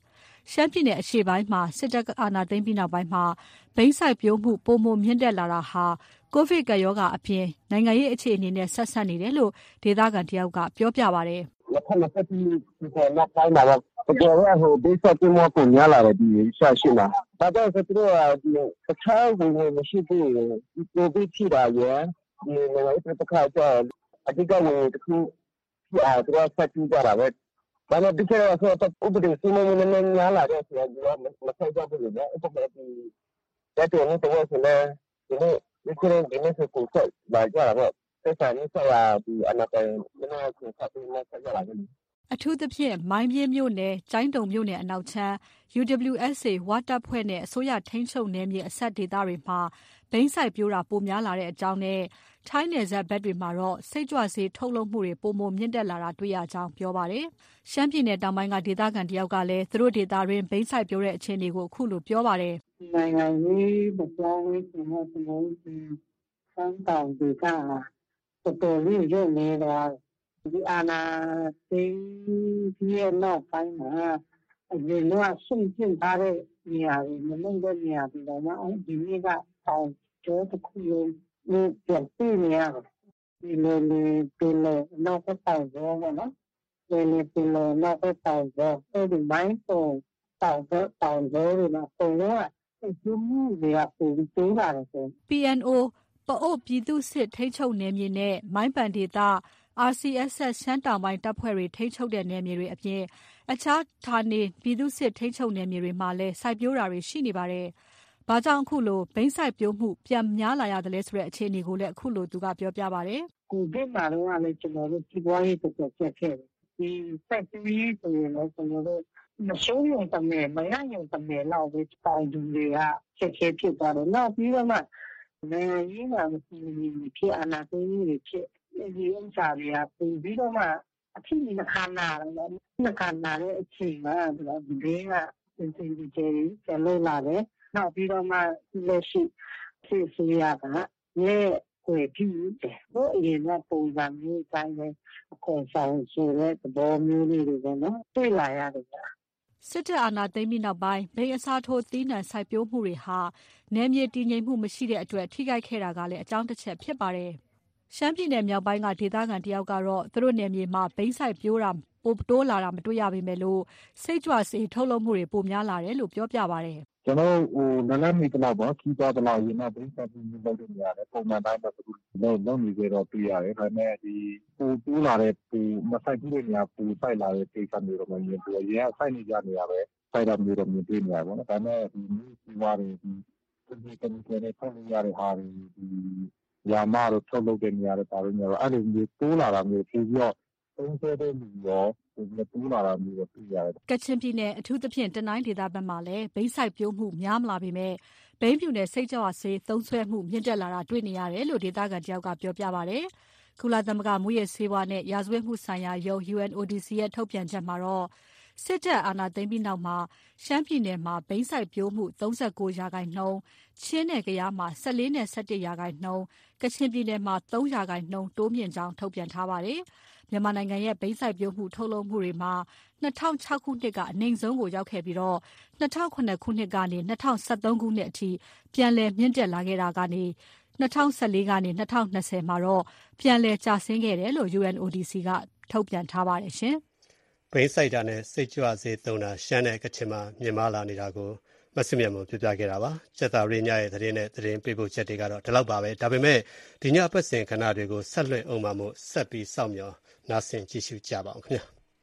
ရှမ်းပြည်နယ်အရှေ့ပိုင်းမှာစစ်တပ်အာဏာသိမ်းပြီးနောက်ပိုင်းမှာဘိန်းစိုက်ပျိုးမှုပိုမိုမြင့်တက်လာတာဟာကိုဗစ်ကပ်ရောဂါအပြင်နိုင်ငံရေးအခြေအနေနဲ့ဆက်ဆက်နေတယ်လို့ဒေသခံတယောက်ကပြောပြပါတယ်။လက်ထက်လက်ထက်ဒီနောက်ပိုင်းမှာတော့တကယ်တော့ဟိုဘိန်းစိုက်ပျိုးမှုပုံများလာတယ်ဒီရှာရှိမှာ။ဒါကြောင့်သူတို့ကဒီတခြားဝင်မရှိဘူးဒီကိုဗစ်ဖြစ်တာရဲ့ဒီနိုင်ငံရေးတစ်ခါကျအဓိကဝင်တစ်ခုဖြစ်အောင်သူကဆက်ကြည့်ကြတာပဲ။ဘာလို့ဒီကနေ့ဆိုတော့ဥပဒေစီမံမှုနဲ့ညာလာတဲ့ဆိုတော့မဆိုင်ကြဘူးလေ။ဥပဒေဒီတဲ့တော်တော်ဆိုလဲဒီနေ့ဒီကနေ့ဒီနေ့ဆိုကိုဆက်လာကြတာပေါ့။ဆက်ဆံနေဆက်ရဒီအနာတိုင်ဒီနေ့ကိုဆက်ပြီးနေဆက်ကြလာတယ်အထူးသဖြင့်မိုင်းပြင်းမြို့နယ်ကျိုင်းတုံမြို့နယ်အနောက်ချမ်း ယူ ဒဗလျူ အက်စ် အေ ဝါတပ်ဖွဲ့နဲ့အစိုးရထိန်းချုပ်နယ်မြေအဆက်ဒေသတွေမှာဘိန်းစိုက်ပျိုးတာပိုများလာတဲ့အကြောင်းနဲ့ထိုင်းနယ်စပ်ဘက်တွေမှာတော့စိတ်ကြွဆေးထုတ်လုပ်မှုတွေပိုမိုမြင့်တက်လာတာတွေ့ရကြောင်းပြောပါတယ်။ရှမ်းပြည်နယ်တောင်ပိုင်းကဒေသခံတယောက်ကလည်းသူတို့ဒေသတွင်းဘိန်းစိုက်ပျိုးတဲ့အခြေအနေကိုအခုလိုပြောပါတယ်။နိုင်ငံရေးမပြောင်းလဲခြင်းနဲ့ကျွန်တော်တို့စမ်းတောင်ဒေသဟာတော်တော်လေးရုပ်နေသွားဒီအာနာသိဒီနောက်ပိုင်းမှာအရင်ကဆွန့်ကျင်ထားတဲ့နေရာတွေမလုံးတဲ့နေရာတွေတော့မှဒီနေ့ကအောင်ကျော်တစ်ခုလုံးဒီပြန်ပြနေရတယ်ဒီလိုလေးဒီလိုနောက်တော့တောင်းတော့နော်ဒီလိုဒီလိုနောက်တော့တောင်းတော့အဲဒီမိုင်းပေါ်တောင်းတော့တောင်းတော့ဒီမှာပုံတော့ကျမှုတွေကပုံတိုးလာတယ်ဆိုပီ အန် အို ပအို့ပြည်သူ့စစ်ထိန်းချုပ်နယ်မြေနဲ့မိုင်းပန်ဒေသအာ စီ အက်စ် အက်စ် ရှမ်းတောင်ပိုင်းတပ်ဖွဲ့တွေထိန်းချုပ်တဲ့နယ်မြေတွေအပြင်အခြားဌာနေပြည်သူ့စစ်ထိန်းချုပ်နယ်မြေတွေမှာလည်းစိုက်ပျိုးတာတွေရှိနေပါတယ်။ဘာကြောင့်အခုလိုဘိန်းစိုက်ပျိုးမှုပြန်များလာရတယ်လဲဆိုတဲ့အခြေအနေကိုလည်းအခုလိုသူကပြောပြပါတယ်။ကိုဗစ်မှာတော့လည်းကျွန်တော်တို့ဒီဘဝရေးတော်တော်ဆက်ခဲ့တယ်။ဒီစိုက်ပျိုးရေးဆိုရင်လည်းကျွန်တော်တို့မရှုံးရုံတမဲမရရုံတမဲလောက်ပဲတောင်းသူတွေကဆက်ခဲ့ဖြစ်သွားတယ်။နောက်ပြီးတော့မှနိုင်ငံရေးမှာမရှိဘူးဖြစ်အနာသိရေးတွေဖြစ်ဒီဥစ္စာတွေကပြီးပြီးတော့မှအဖြစ်နှခါနာတယ်နှခါနာတဲ့အချိန်မှာဒီဘင်းကစင်စင်ဒီကျယ်ကျယ်လို့လာတယ်နောက်ပြီးတော့မှလက်ရှိဖြစ်စီရကရဲ့ကိုပြည့်တယ်ဘို့အရင်ကပုံစံမျိုးတိုင်းပဲအခွန်ဆောင်ဆိုတဲ့သဘောမျိုးလေးတွေပေါ့နော်တွေ့လာရတယ်ဗျာစစ်တပ်အာဏာသိမ်းပြီးနောက်ပိုင်းဘိန်းအစားထိုးသီးနှံစိုက်ပျိုးမှုတွေဟာနယ်မြေတည်ငြိမ်မှုမရှိတဲ့အတွက်ထိခိုက်ခဲ့တာကလည်းအကြောင်းတစ်ချက်ဖြစ်ပါတယ်။ရှမ်းပြည်နယ်မြောက်ပိုင်းကဒေသခံတယောက်ကတော့သူတို့နယ်မြေမှာဘိန်းစိုက်ပျိုးတာပိုတိုးလာတာမတွေ့ရပေမဲ့လို့စိတ်ကြွစေထုတ်လုပ်မှုတွေပိုများလာတယ်လို့ပြောပြပါတယ်။ကျွန်တော်ဟိုနလမီကတော့ပေါ့ခီးသွားတော့ရင်တော့ဘိန်းစိုက်ပျိုးမှုလုပ်နေရတယ်ပုံမှန်တိုင်းပဲသူတို့လုပ်နေကြတော့တွေ့ရတယ်ဒါပေမဲ့ဒီပိုတိုးလာတဲ့ပိုမစိုက်ဘူးတဲ့နေရာပိုစိုက်လာတဲ့ကိစ္စမျိုးတော့မမြင်ဘူး။ရင်ကစိုက်နေကြနေရပဲစိုက်တာမျိုးတော့မြင်တွေ့နေရပါတော့။ဒါပေမဲ့ဒီမျိုးစီဝါတွေဒီဒီကနေ့ကနေ့ဖန်ရတဲ့ဟာတွေဒီရာမတို့ထုတ်လုပ်တဲ့နေရာတွေပါလို့မျိုးအဲ့လိုမျိုးတိုးလာတာမျိုးပြီးတော့သုံးဆတဲ့လူရောဒီတိုးလာတာမျိုးကိုတွေ့ရတယ်ကချင်ပြည်နယ်အထူးသဖြင့်တနိုင်းဒေသဘက်မှာလည်းဘိန်းစိုက်ပျိုးမှုများမလာပေမဲ့ဘိန်းဖြူနဲ့စိတ်ကြွဆေးသုံးစွဲမှုမြင့်တက်လာတာတွေ့နေရတယ်လို့ဒေသခံတယောက်ကပြောပြပါတယ်။ကုလသမဂ္ဂမူရစ်ဆေးဝါးနဲ့ရာဇဝတ်မှုဆိုင်ရာရုံး ယူ အန် အို ဒီ စီ ရဲ့ထုတ်ပြန်ချက်မှာတော့စစ်တပ်အာဏာသိမ်းပြီးနောက်မှာရှမ်းပြည်နယ်မှာဘိန်းစိုက်ပျိုးမှုသုံး၉ရာခိုင်နှုန်းချင်းနဲ့ကယားမှာ၁၄နဲ့၁၁ရာခိုင်နှုန်းကချင်ပြည်နယ်မှာ၃ရာခိုင်နှုန်းတိုးမြင့်ကြောင်းထုတ်ပြန်ထားပါတယ်။မြန်မာနိုင်ငံရဲ့ဘိန်းစိုက်ပျိုးမှုထုတ်လုပ်မှုတွေမှာ၂၀၀၆ခုနှစ်ကအနိမ့်ဆုံးကိုရောက်ခဲ့ပြီးတော့၂၀၀၇ခုနှစ်ကနေ၂၀၁၃ခုနှစ်အထိပြန်လည်မြင့်တက်လာခဲ့တာကနေ၂၀၁၄ကနေ၂၀၂၀မှာတော့ပြန်လည်ကျဆင်းခဲ့တယ်လို့ ယူ အန် အို ဒီ စီ ကထုတ်ပြန်ထားပါတယ်ရှင်။ဘိန်းစိုက်တာနဲ့စိတ်ကြွဆေးသုံးတာရှမ်းနဲ့ကချင်မှာမြင့်မားလာနေတာကိုမဆုမြတ်မပြပြခဲ့တာပါ။ကျက်သာရင်းညရဲ့သတင်းနဲ့သတင်းပေးပို့ချက်တွေကတော့ဒီလောက်ပါပဲ။ဒါပေမဲ့ဒီညပတ်စဉ်ခဏတွေကိုဆက်လွှင့်အောင်မှမို့ဆက်ပြီးစောင့်မျှော်နားဆင်ကြည့်ရှုကြပါအောင်ခင်ဗျာ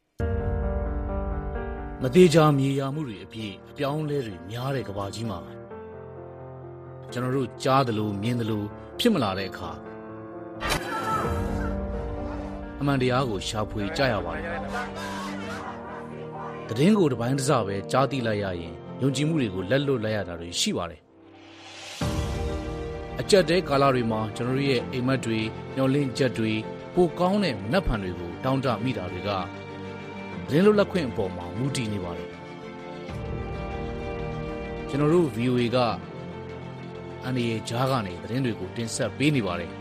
။မသေးချာမြေယာမှုတွေအပြည့်အပြောင်းလဲတွေများတဲ့ကဘာကြီးမှာကျွန်တော်တို့ကြားတယ်လို့မြင်တယ်လို့ဖြစ်မလာတဲ့အခါအမှန်တရားကိုရှာဖွေကြရပါတယ်။သတင်းကိုတစ်ပိုင်းတစ်စပဲကြားသိလိုက်ရရင်ယုံကြည်မှုတွေကိုလက်လွတ်လိုက်ရတာတွေရှိပါတယ်။အကြက်တဲကာလတွေမှာကျွန်တော်ရဲ့အိမ်မက်တွေညှော်လင့်ချက်တွေပိုကောင်းတဲ့နတ်ဖန်တွေကိုတောင်းတမိတာတွေကသတင်းလွတ်လပ်ခွင့်အပေါ်မှာမူတည်နေပါတယ်။ကျွန်တော်တို့ ဗီအိုအေ ကအန်ဒီအေဂျားကနေသတင်းတွေကိုတင်ဆက်ပေးနေပါတယ်။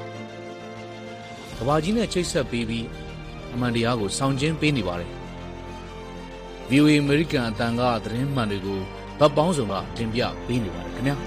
ကဘာကြီးနဲ့ချိတ်ဆက်ပေးပြီးအမှန်တရားကိုဆောင်ကျဉ်ပေးနေပါတယ်။ဗွီအိုအေ အမေရိကန်အသံကသတင်းမှန်တွေကိုဗတ်ပေါင်းစုံကတင်ပြပေးနေပါတယ်ခင်ဗျာ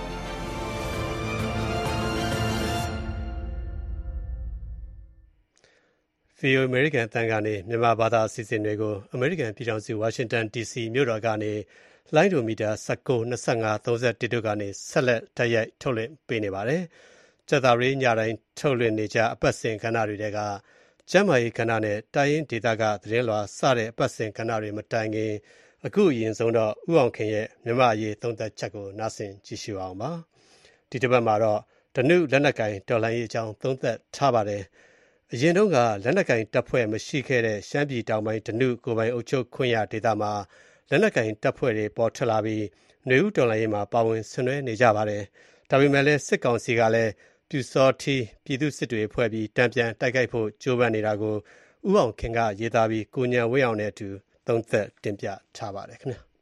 ဗွီအိုအေ အမေရိကန်အသံကနေမြန်မာဘာသာအစီအစဉ်တွေကိုအမေရိကန်ပြည်ထောင်စုဝါရှင်တန် ဒီစီမြို့တော်ကနေလိုင်းဒိုမီတာ၁၉ ၂၅ ၃၁တို့ကနေဆက်လက်တိုက်ရိုက်ထုတ်လွှင့်ပေးနေပါတယ်။ကြာသပတေးညတိုင်းထုတ်လွှင့်နေကြအပတ်စဉ်ကဏ္ဍတွေထဲကကျန်းမာရေးကဏ္ဍနဲ့တိုင်းရင်းဒေသကသတင်းလွှာစတဲ့အပတ်စဉ်ကဏ္ဍတွေမတိုင်ခင်အခုအရင်ဆုံးတော့ဦးအောင်ခင်ရဲ့မြန်မာအရေးသုံးသပ်ချက်ကိုနားဆင်ကြည့်ရှုအောင်ပါ။ဒီတစ်ပတ်မှာတော့ဓနုလက်နက်ကိုင်တော်လှန်ရေးအကြောင်းသုံးသပ်ထားပါတယ်။အရင်တုန်းကလက်နက်ကိုင်တပ်ဖွဲ့မရှိခဲ့တဲ့ရှမ်းပြည်တောင်ပိုင်းဓနုကိုယ်ပိုင်အုပ်ချုပ်ခွင့်ရဒေသမှာလက်နက်ကိုင်တပ်ဖွဲ့တွေပေါ်ထွက်လာပြီးຫນွေဦးတော်လှန်ရေးမှာပါဝင်ဆင်နွှဲနေကြပါတယ်။ဒါပေမဲ့လည်းစစ်ကောင်စီကလည်းပြူစောထီးပြည်သူစစ်တွေဖွဲ့ပြီးတံပြန်တိုက်ခိုက်ဖို့ကြိုးပမ်းနေတာကိုဦးအောင်ခင်ကရေးသားပြီးကိုညံဝင်းအောင်နဲ့အတူသုံးသပ်တင်ပြထားပါတယ်ခင်ဗျာ။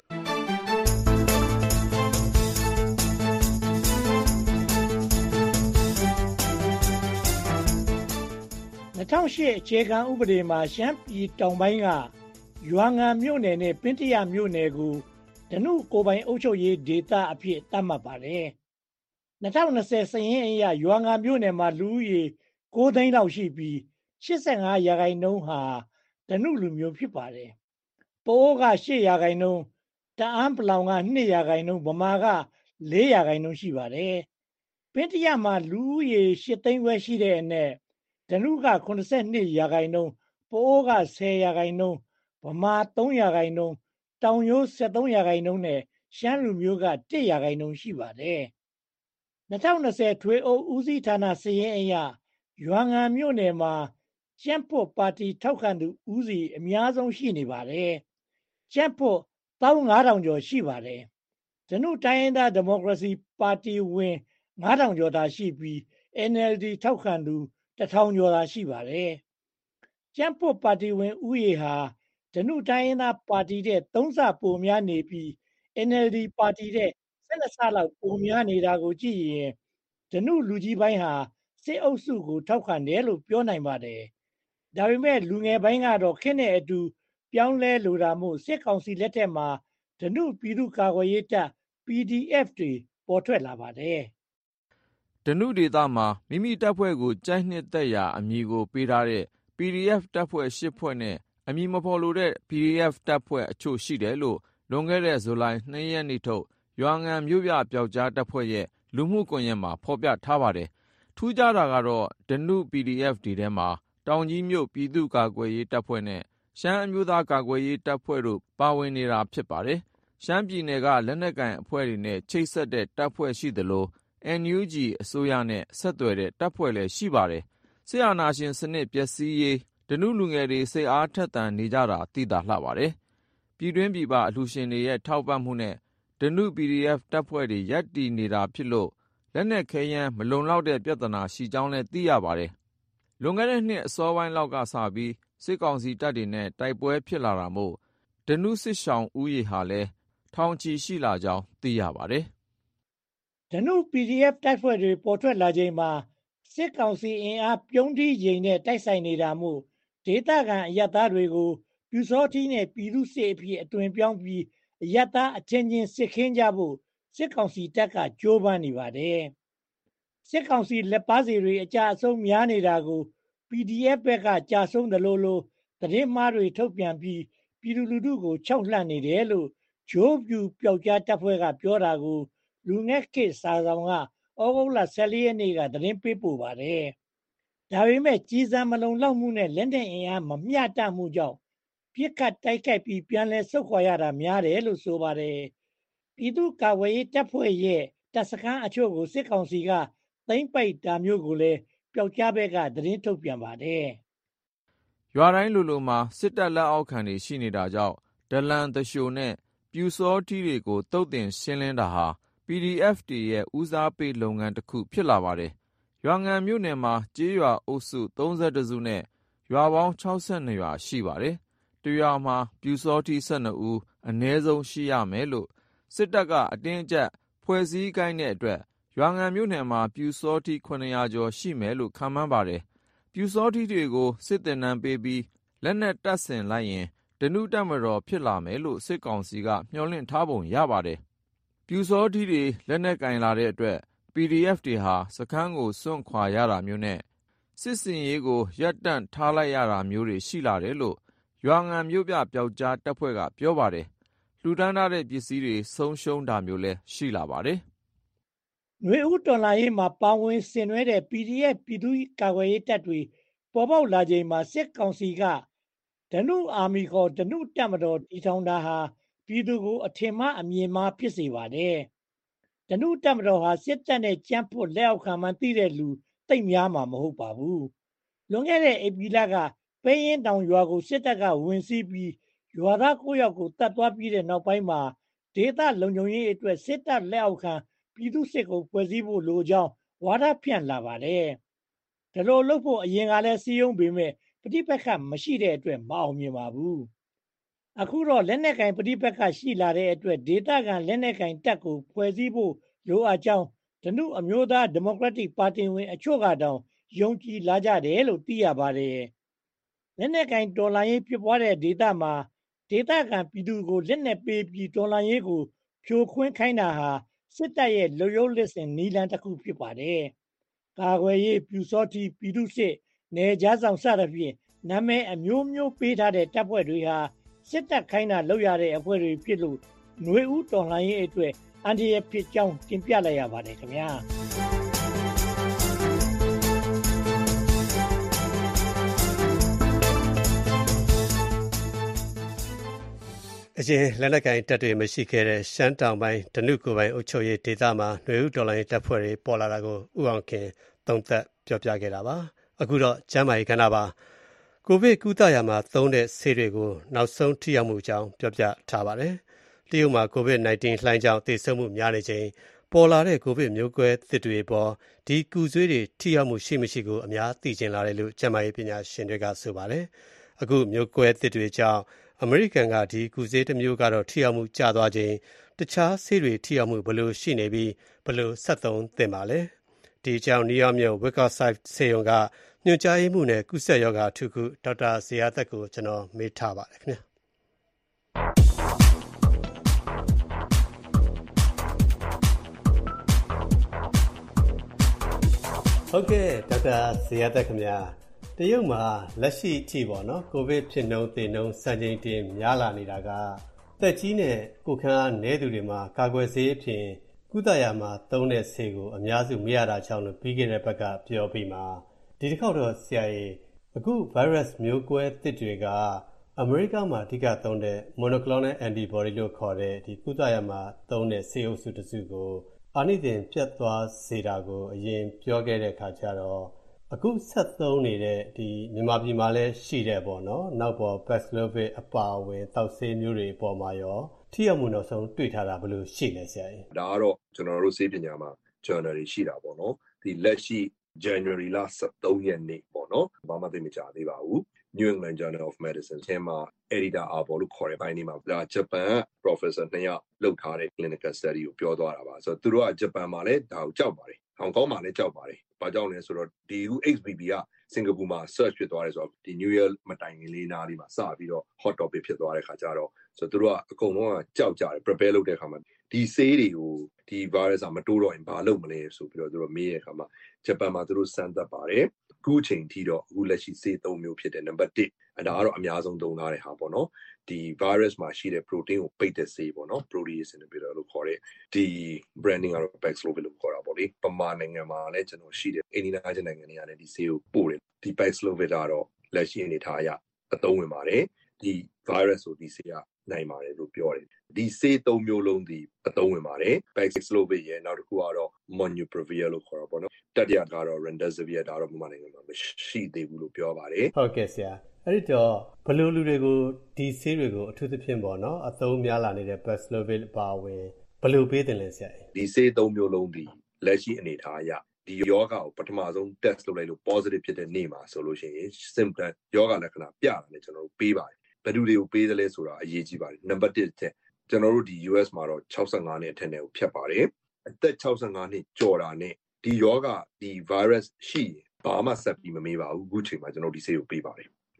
၂၀၀၈အခြေခံဥပဒေမှာရှမ်းပြည်တောင်ပိုင်းကရွာငံမြို့နယ်နဲ့ပင်းတရမြို့နယ်ကိုဓနုကိုယ်ပိုင်အုပ်ချုပ်ရေးဒေသအဖြစ်သတ်မှတ်ပါတယ်။၂၀၂၀စာရင်းအရရွာငံမြို့နယ်မှာလူဦးရေကိုးသိန်းလောက်ရှိပြီး၈၅ရာခိုင်နှုန်းဟာဓနုလူမျိုးဖြစ်ပါတယ်။ပအိုးက၈ရာခိုင်နှုန်းတအန်းပလောင်က၂ရာခိုင်နှုန်းဗမာက၄ရာခိုင်နှုန်းရှိပါတယ်။ပင်းတရမှာလူဦးရေ၈သိန်းခွဲရှိတဲ့အနက်ဓနုက၇၂ရာခိုင်နှုန်းပအိုးက၁၀ရာခိုင်နှုန်းဗမာ၃ရာခိုင်နှုန်းတောင်ရိုး၁၃ရာခိုင်နှုန်းနဲ့ရှမ်းလူမျိုးက၁ရာခိုင်နှုန်းရှိပါတယ်။၂၀၂၀ထွေအုပ်ဦးစီးဌာနစာရင်းအရရွာငံမြို့နယ်မှာကြံ့ဖွတ်ပါတီထောက်ခံသူဦးစီးအများဆုံးရှိနေပါတယ်။ကြံ့ဖွတ်၁၅၀၀၀ကျော်ရှိပါတယ်။ဓနုတိုင်းရင်းသားဒီမိုကရေစီပါတီဝင်၅၀၀၀ကျော်သာရှိပြီး အန်အယ်လ်ဒီ ထောက်ခံသူတစ်ထောင်ကျော်သာရှိပါတယ်။ကြံ့ဖွတ်ပါတီဝင်ဦးရေဟာဓနုတိုင်းရင်းသားပါတီတဲ့သုံးဆပိုများနေပြီး အန်အယ်လ်ဒီပါတီတဲ့၁၂ဆလောက်ပိုများနေတာကိုကြည့်ရင်ဓနုလူကြီးပိုင်းဟာစစ်အုပ်စုကိုထောက်ခံတယ်လို့ပြောနိုင်ပါတယ်။ဒါပေမဲ့လူငယ်ပိုင်းကတော့ခေတ်နဲ့အတူပြောင်းလဲလိုတာမို့စစ်ကောင်စီလက်ထက်မှာဓနုပြည်သူ့ကာကွယ်ရေးတပ် ပီ ဒီ အက်ဖ် တွေပေါ်ထွက်လာပါတယ်။ဓနုဒေသမှာမိမိတပ်ဖွဲ့ကိုကြိုက်နှစ်သက်ရာအမည်ကိုပေးထားတဲ့ ပီ ဒီ အက်ဖ် တပ်ဖွဲ့ရှစ်ဖွဲ့နဲ့အမည်မဖော်လိုတဲ့ ပီ ဒီ အက်ဖ် တပ်ဖွဲ့အချို့ရှိတယ်လို့လွန်ခဲ့တဲ့ဇူလိုင်၂ရက်နေ့ထုတ်ရွာငံမြို့ပြပျောက်ကြားတပ်ဖွဲ့ရဲ့လူမှုကွန်ရက်မှာဖော်ပြထားပါတယ်။ထူးခြားတာကတော့ဓနု ပီ ဒီ အက်ဖ် တွေထဲမှာတောင်ကြီးမြို့ပြည်သူ့ကာကွယ်ရေးတပ်ဖွဲ့နဲ့ရှမ်းအမျိုးသားကာကွယ်ရေးတပ်ဖွဲ့တို့ပါဝင်နေတာဖြစ်ပါတယ်။ရှမ်းပြည်နယ်ကလက်နက်ကိုင်အဖွဲ့တွေနဲ့ချိတ်ဆက်တဲ့တပ်ဖွဲ့ရှိသလို အန် ယူ ဂျီ အစိုးရနဲ့ဆက်သွယ်တဲ့တပ်ဖွဲ့လည်းရှိပါတယ်။စစ်အာဏာရှင်စနစ်ပျက်စီးရေးဓနုလူငယ်တွေစိတ်အားထက်သန်နေကြတာသိသာလှပါတယ်။ပြည်တွင်းပြည်ပအလှူရှင်တွေရဲ့ထောက်ပံ့မှုနဲ့ဓနု ပီ ဒီ အက်ဖ် တပ်ဖွဲ့တွေရပ်တည်နေတာဖြစ်လို့လက်နက်ခဲယမ်းမလုံလောက်တဲ့ပြဿနာရှိကြောင်းလည်းသိရပါတယ်။လွန်ခဲ့တဲ့နှစ်အစောပိုင်းလောက်ကစပြီးစစ်ကောင်စီတပ်တွေနဲ့တိုက်ပွဲဖြစ်လာတာမို့ဓနုစစ်ရှောင်ဦးရေဟာလည်းထောင်ချီရှိလာကြောင်းသိရပါတယ်။ဓနု ပီ ဒီ အက်ဖ် တပ်ဖွဲ့တွေပေါ်ထွက်လာချိန်မှာစစ်ကောင်စီအင်အားပြုံးတီးချိန်နဲ့တိုက်ဆိုင်နေတာမို့ဒေသခံအရပ်သားတွေကိုပြူစောထီးနဲ့ပြည်သူစစ်အဖြစ်အသွင်ပြောင်းပြီးအရပ်သားအချင်းချင်းစစ်ခင်းကြဖို့စစ်ကောင်စီတပ်ကကြိုးပမ်းနေပါတယ်။စစ်ကောင်စီလက်ပါစီတွေအကြအဆုံးများနေတာကို ပီ ဒီ အက်ဖ် ဘက်ကကြာဆုံးတယ်လို့လို့သတင်းမှားတွေထုတ်ပြန်ပြီးပြည်သူလူထုကိုခြောက်လှန့်နေတယ်လို့ဂျိုးပြူပျောက်ကြားတပ်ဖွဲ့ကပြောတာကိုလူငယ်ခေတ်စာဆောင်ကဩဂုတ်လ၁၄ရက်နေ့ကသတင်းပေးပို့ပါတယ်။ဒါပေမဲ့ကြီးစံမလုံလောက်မှုနဲ့လက်နက်အင်အားမမျှတမှုကြောင့်ပြစ်ခတ်တိုက်ခိုက်ပြီးပြန်လည်ဆုတ်ခွာရတာများတယ်လို့ဆိုပါတယ်။ပြည်သူ့ကာကွယ်ရေးတပ်ဖွဲ့ရဲ့တပ်စခန်းအချို့ကိုစစ်ကောင်စီကသိမ်းပိုက်တာမျိုးကိုလည်းပျောက်ကြားဘက်ကသတင်းထုတ်ပြန်ပါတယ်။ရွာတိုင်းလိုလိုမှာစစ်တပ်လက်အောက်ခံတွေရှိနေတာကြောင့်ဒလန်တရှိုနဲ့ပြူစောထီးတွေကိုတုတ်တင်ရှင်းလင်းတာဟာ ပီ ဒီ အက်ဖ် တွေရဲ့ဦးစားပေးလုပ်ငန်းတစ်ခုဖြစ်လာပါတယ်။ရွာငံမြို့နယ်မှာကျေးရွာအုပ်စု၃၁စုနဲ့ရွာပေါင်း၆၂ရွာရှိပါတယ်။တရွာမှာပြူစောထီး၁၂ဦးအနည်းဆုံးရှိရမယ်လို့စစ်တပ်ကအတင်းအကျပ်ဖွဲ့စည်းခိုင်းတဲ့အတွက်ရွာငံမြို့နယ်မှာပြူစောထီး၇၀၀ကျော်ရှိမယ်လို့ခန့်မှန်းပါတယ်။ပြူစောထီးတွေကိုစစ်သင်တန်းပေးပြီးလက်နက်တပ်ဆင်လိုက်ရင်ဓဓနုတပ်မတော်ဖြစ်လာမယ်လို့စစ်ကောင်စီကမျှော်လင့်ထားပုံရပါတယ်။ပြူစောထီးတွေလက်နက်ကင်လာတဲ့အတွက် ပီဒီအက်ဖ် တွေဟာစခန်းကိုစွန့်ခွာရတာမျိုးနဲ့စစ်စင်ရေးကိုရပ်တန့်ထားလိုက်ရတာမျိုးတွေရှိလာတယ်လို့ရွာငံမြို့ပြပျောက်ကြားတပ်ဖွဲ့ကပြောပါတယ်။လူတန်းထားတဲ့ပစ္စည်းတွေဆုံးရှုံးတာမျိုးလည်းရှိလာပါတယ်။နှွေဦးတော်လာရေးမှာပါဝင်ဆင်နွှဲတဲ့ ပီဒီအက်ဖ် ပြည်သူ့ကာကွယ်ရေးတပ်တွေပေါ်ပေါက်လာချိန်မှာစစ်ကောင်စီကဓနုအာမီခေါ်ဓနုတပ်မတော်တည်ထောင်တာဟာပြည်သူကိုအထင်မှားအမြင်မှားဖြစ်စေပါတယ်။ဓနုတပ်မတော်ဟာစစ်တပ်နဲ့ကြမ်းဖို့လက်အောက်ခံမှန်းသိတဲ့လူသိပ်များမှာမဟုတ်ပါဘူး။လွန်ခဲ့တဲ့ဧပြီလကပဲရင်တောင်ရွာကိုစစ်တပ်ကဝင်စီးပြီးရွာသားကိုယောက်ကိုတတ်သွားပြီးတဲ့နောက်ပိုင်းမှာဒေသလုံခြုံရေးအတွက်စစ်တပ်လက်အောက်ခံပြည်သူစစ်ကိုဖွဲ့စည်းဖို့လိုကြောင်းဝါဒဖြန့်လာပါတယ်။ဒါလိုလုပ်ဖို့အရင်ကလည်းစီယုံပေမဲ့ပဋိပက္ခမရှိတဲ့အတွက်မအောင်မြင်ပါဘူး။အခုတော့လက်နက်ကင်ပဋိပက္ခရှိလာတဲ့အတွက်ဒေသခံလက်နက်ကင်တပ်ကိုဖွဲ့စည်းဖို့လိုအပ်ကြောင်းဓနုအမျိုးသားဒီမိုကရက်တစ်ပါတီဝင်အချို့ကတောင်ယုံကြည်လာကြတယ်လို့သိရပါတယ်။လက်နက်ကင်တော်လှန်ရေးဖြစ်ပွားတဲ့ဒေသမှာဒေသခံပြည်သူကိုလက်နက်ပေးပြီးတော်လှန်ရေးကိုဖြိုခွင်းခိုင်းတာဟာစစ်တပ်ရဲ့လူရုပ်လက်ဆင့်နီလန်တစ်ခုဖြစ်ပါတယ်။ကာကွယ်ရေးပြူစောတိပြည်သူစစ်နယ်ကြားဆောင်စသဖြင့်နာမည်အမျိုးမျိုးပေးထားတဲ့တပ်ဖွဲ့တွေဟာစစ်တပ်ခိုင်းတာလုပ်ရတဲ့အဖွဲ့တွေဖြစ်လို့ຫນွေဦးတော်လှန်ရေးအတွက်အန်တီရဖြစ်ကြောင်းတင်ပြလိုက်ရပါတယ်ခင်ဗျာအရင်လက်နက်ကင်တပ်တွေမရှိခဲ့တဲ့ရှမ်းတောင်ပိုင်းဓနုကိုယ်ပိုင်အုပ်ချုပ်ရေးဒေသမှာຫນွေဦးတော်လှန်ရေးတပ်ဖွဲ့တွေပေါ်လာတာကိုဥအောင်ခင်သုံးသပ်ပြောပြခဲ့တာပါအခုတော့ကျမ်းမာရေးကဏ္ဍပါကိုဗစ်ကုသရာမှာသုံးတဲ့ဆေးတွေကိုနောက်ဆုံးထိရောက်မှုအကြောင်းပြောပြထားပါတယ်။တရုတ်မှာကိုဗစ် ၁၉ လှိုင်းကြောင့်သေဆုံးမှုများနေချိန်ပေါ်လာတဲ့ကိုဗစ်မျိုးကွဲသစ်တွေပေါ်ဒီကုသွေးတွေထိရောက်မှုရှိမရှိကိုအများသိကျင်လာတယ်လို့ကျန်းမာရေးပညာရှင်တွေကဆိုပါတယ်။အခုမျိုးကွဲသစ်တွေကြောင့်အမေရိကန်ကဒီကုသွေးတစ်မျိုးကတော့ထိရောက်မှုကျသွားချိန်တခြားဆေးတွေထိရောက်မှုဘယ်လိုရှိနေပြီးဘယ်လိုဆက်သုံးသင့်ပါလဲ။ဒီကြောင့်နယူးယောက်မြို့ Wickerside ဆေးရုံကညွှန်ကြားရေးမှူးနဲ့ကုသရောဂါအထူးကုဒေါက်တာဇေယျသက်ကိုကျွန်တော်မေးထားပါတယ်ခင်ဗျာဟုတ်ကဲ့ဒေါက်တာဇေယျသက်ခင်ဗျာတရုတ်မှာလက်ရှိအထိပေါ့နော်ကိုဗစ်ဖြစ်နှုန်းသေနှုန်းစံချိန်တင်များလာနေတာကတက်ကြီးနဲ့ကိုခန်းအားနည်းသူတွေမှာကာကွယ်ဆေးအဖြစ်ကုသရာမှာသုံးတဲ့ဆေးကိုအများစုမရတာကြောင့်လို့ပြီးခဲ့တဲ့ဘက်ကပြောပြီးမှာဒီတစ်ခေါက်တော့ဆရာကြီးအခု virus မျိုးကွဲသစ်တွေကအမေရိကမှာအဓိကသုံးတဲ့ monoclonal antibody လို့ခေါ်တဲ့ဒီကုသရာမှာသုံးတဲ့ဆေးအုပ်စုတစ်စုကိုအာနိသင်ပြတ်သွားစေတာကိုအရင်ပြောခဲ့တဲ့အခါကျတော့အခုဆက်သုံးနေတဲ့ဒီမြန်မာပြည်မှာလည်းရှိတယ်ပေါ့နော်နောက်ပေါ် Paxlovid အပါအဝင်တောက်ဆေးမျိုးတွေအပေါ်မှာရောထိရောက်မှုနောက်ဆုံးတွေ့ထားတာဘယ်လိုရှိလဲဆရာကြီးဒါကတော့ကျွန်တော်တို့ဆေးပညာမှာ journal တွေရှိတာပေါ့နော်ဒီလက်ရှိJanuary လဆယ့်သုံးရက်နေ့ပေါ့နော်ဘာမှသိမကြသေးပါဘူး New England Journal of Medicine ထဲမှာ editor အာဘော်လို့ခေါ်တဲ့ပိုင်းนี้မှာဒါဂျပန် professor နှစ်ယောက်လုပ်ထားတဲ့ clinical study ကိုပြောသွားတာပါဆိုတော့သူတို့ကဂျပန်မှာလည်းဒါကိုကြောက်ပါတယ်ဟောင်ကောင်မှာလည်းကြောက်ပါတယ်ဘာကြောင့်လဲဆိုတော့ဒီ เอ็กซ์ ဘီ ဘီ ကစင်ကာပူမှာ search ဖြစ်သွားတယ်ဆိုတော့ဒီ New Year မတိုင်ခင်လေးနားလေးမှာစပြီးတော့ hot topic ဖြစ်သွားတဲ့ခါကျတော့ဆိုတော့သူတို့ကအကုန်လုံးကကြောက်ကြတယ် prepare လုပ်တဲ့ခါမှာဒီဆေးတွေကိုဒီ virus ကမတိုးတော့ရင်ဘာလုပ်မလဲဆိုပြီးတော့သူတို့မေးတဲ့အခါမှာဂျပန်မှာသူတို့စမ်းသပ်ပါတယ်အခုချိန်ထိတော့အခုလက်ရှိဆေးသုံးမျိုးဖြစ်တဲ့ number တစ်အဲဒါကတော့အများဆုံးသုံးထားတဲ့ဟာပေါ့နော်ဒီ virus မှာရှိတဲ့ protein ကိုပိတ်တဲ့ဆေးပေါ့နော် protease inhibitor လို့ခေါ်တဲ့ဒီ branding ကတော့ Paxlovid လို့ခေါ်တာပေါ့လေပမာနိုင်ငံမှာလည်းကျွန်တော်ရှိတယ်အိန္ဒိယနိုင်ငံတွေကလည်းဒီဆေးကိုပို့တယ်ဒီ Paxlovid ကတော့လက်ရှိအနေထားအရအသုံးဝင်ပါတယ်ဒီ virus ကိုဒီဆေးကနိုင်ပါတယ်လို့ပြောတယ်ဒီဆေးသုံးမျိုးလုံးဒီအသုံးဝင်ပါတယ် Paxlovid ရဲ့နောက်တစ်ခုကတော့ Molnupiravir လို့ခေါ်တာပေါ့နော်တတိယကတော့ Remdesivir ဒါတော့မြန်မာနိုင်ငံမှာမရှိသေးဘူးလို့ပြောပါတယ်ဟုတ်ကဲ့ဆရာအဲ့ဒီတော့ဘယ်လိုလူတွေကိုဒီဆေးတွေကိုအထူးသဖြင့်ပေါ့နော်အသုံးများလာနေတဲ့ Paxlovid ပါဝင်ဘယ်လိုပေးတယ်လဲဆရာဒီဆေးသုံးမျိုးလုံးဒီလက်ရှိအနေထားအရဒီယောဂါကိုပထမဆုံး test လုပ်လိုက်လို့ positive ဖြစ်တဲ့နေ့မှာဆိုလို့ရှိရင် symptom ယောဂါလက္ခဏာပြတာနဲ့ကျွန်တော်တို့ပေးပါတယ်ဘယ်သူတွေကိုပေးသလဲဆိုတာအရေးကြီးပါတယ်နံပါတ်တစ်ချက်ကျွန်တော်တို့ဒီ U S မှာတော့၆၅နှစ်အထက်နဲ့ကိုဖြတ်ပါတယ်အသက်၆၅နှစ်ကျော်တာနဲ့ဒီယောဂါဒီ virus ရှိရင်ဘာမှဆက်ပြီးမမေးပါဘူးအခုချိန်မှာကျွန်တော်ဒီဆေးကိုပေးပါတယ်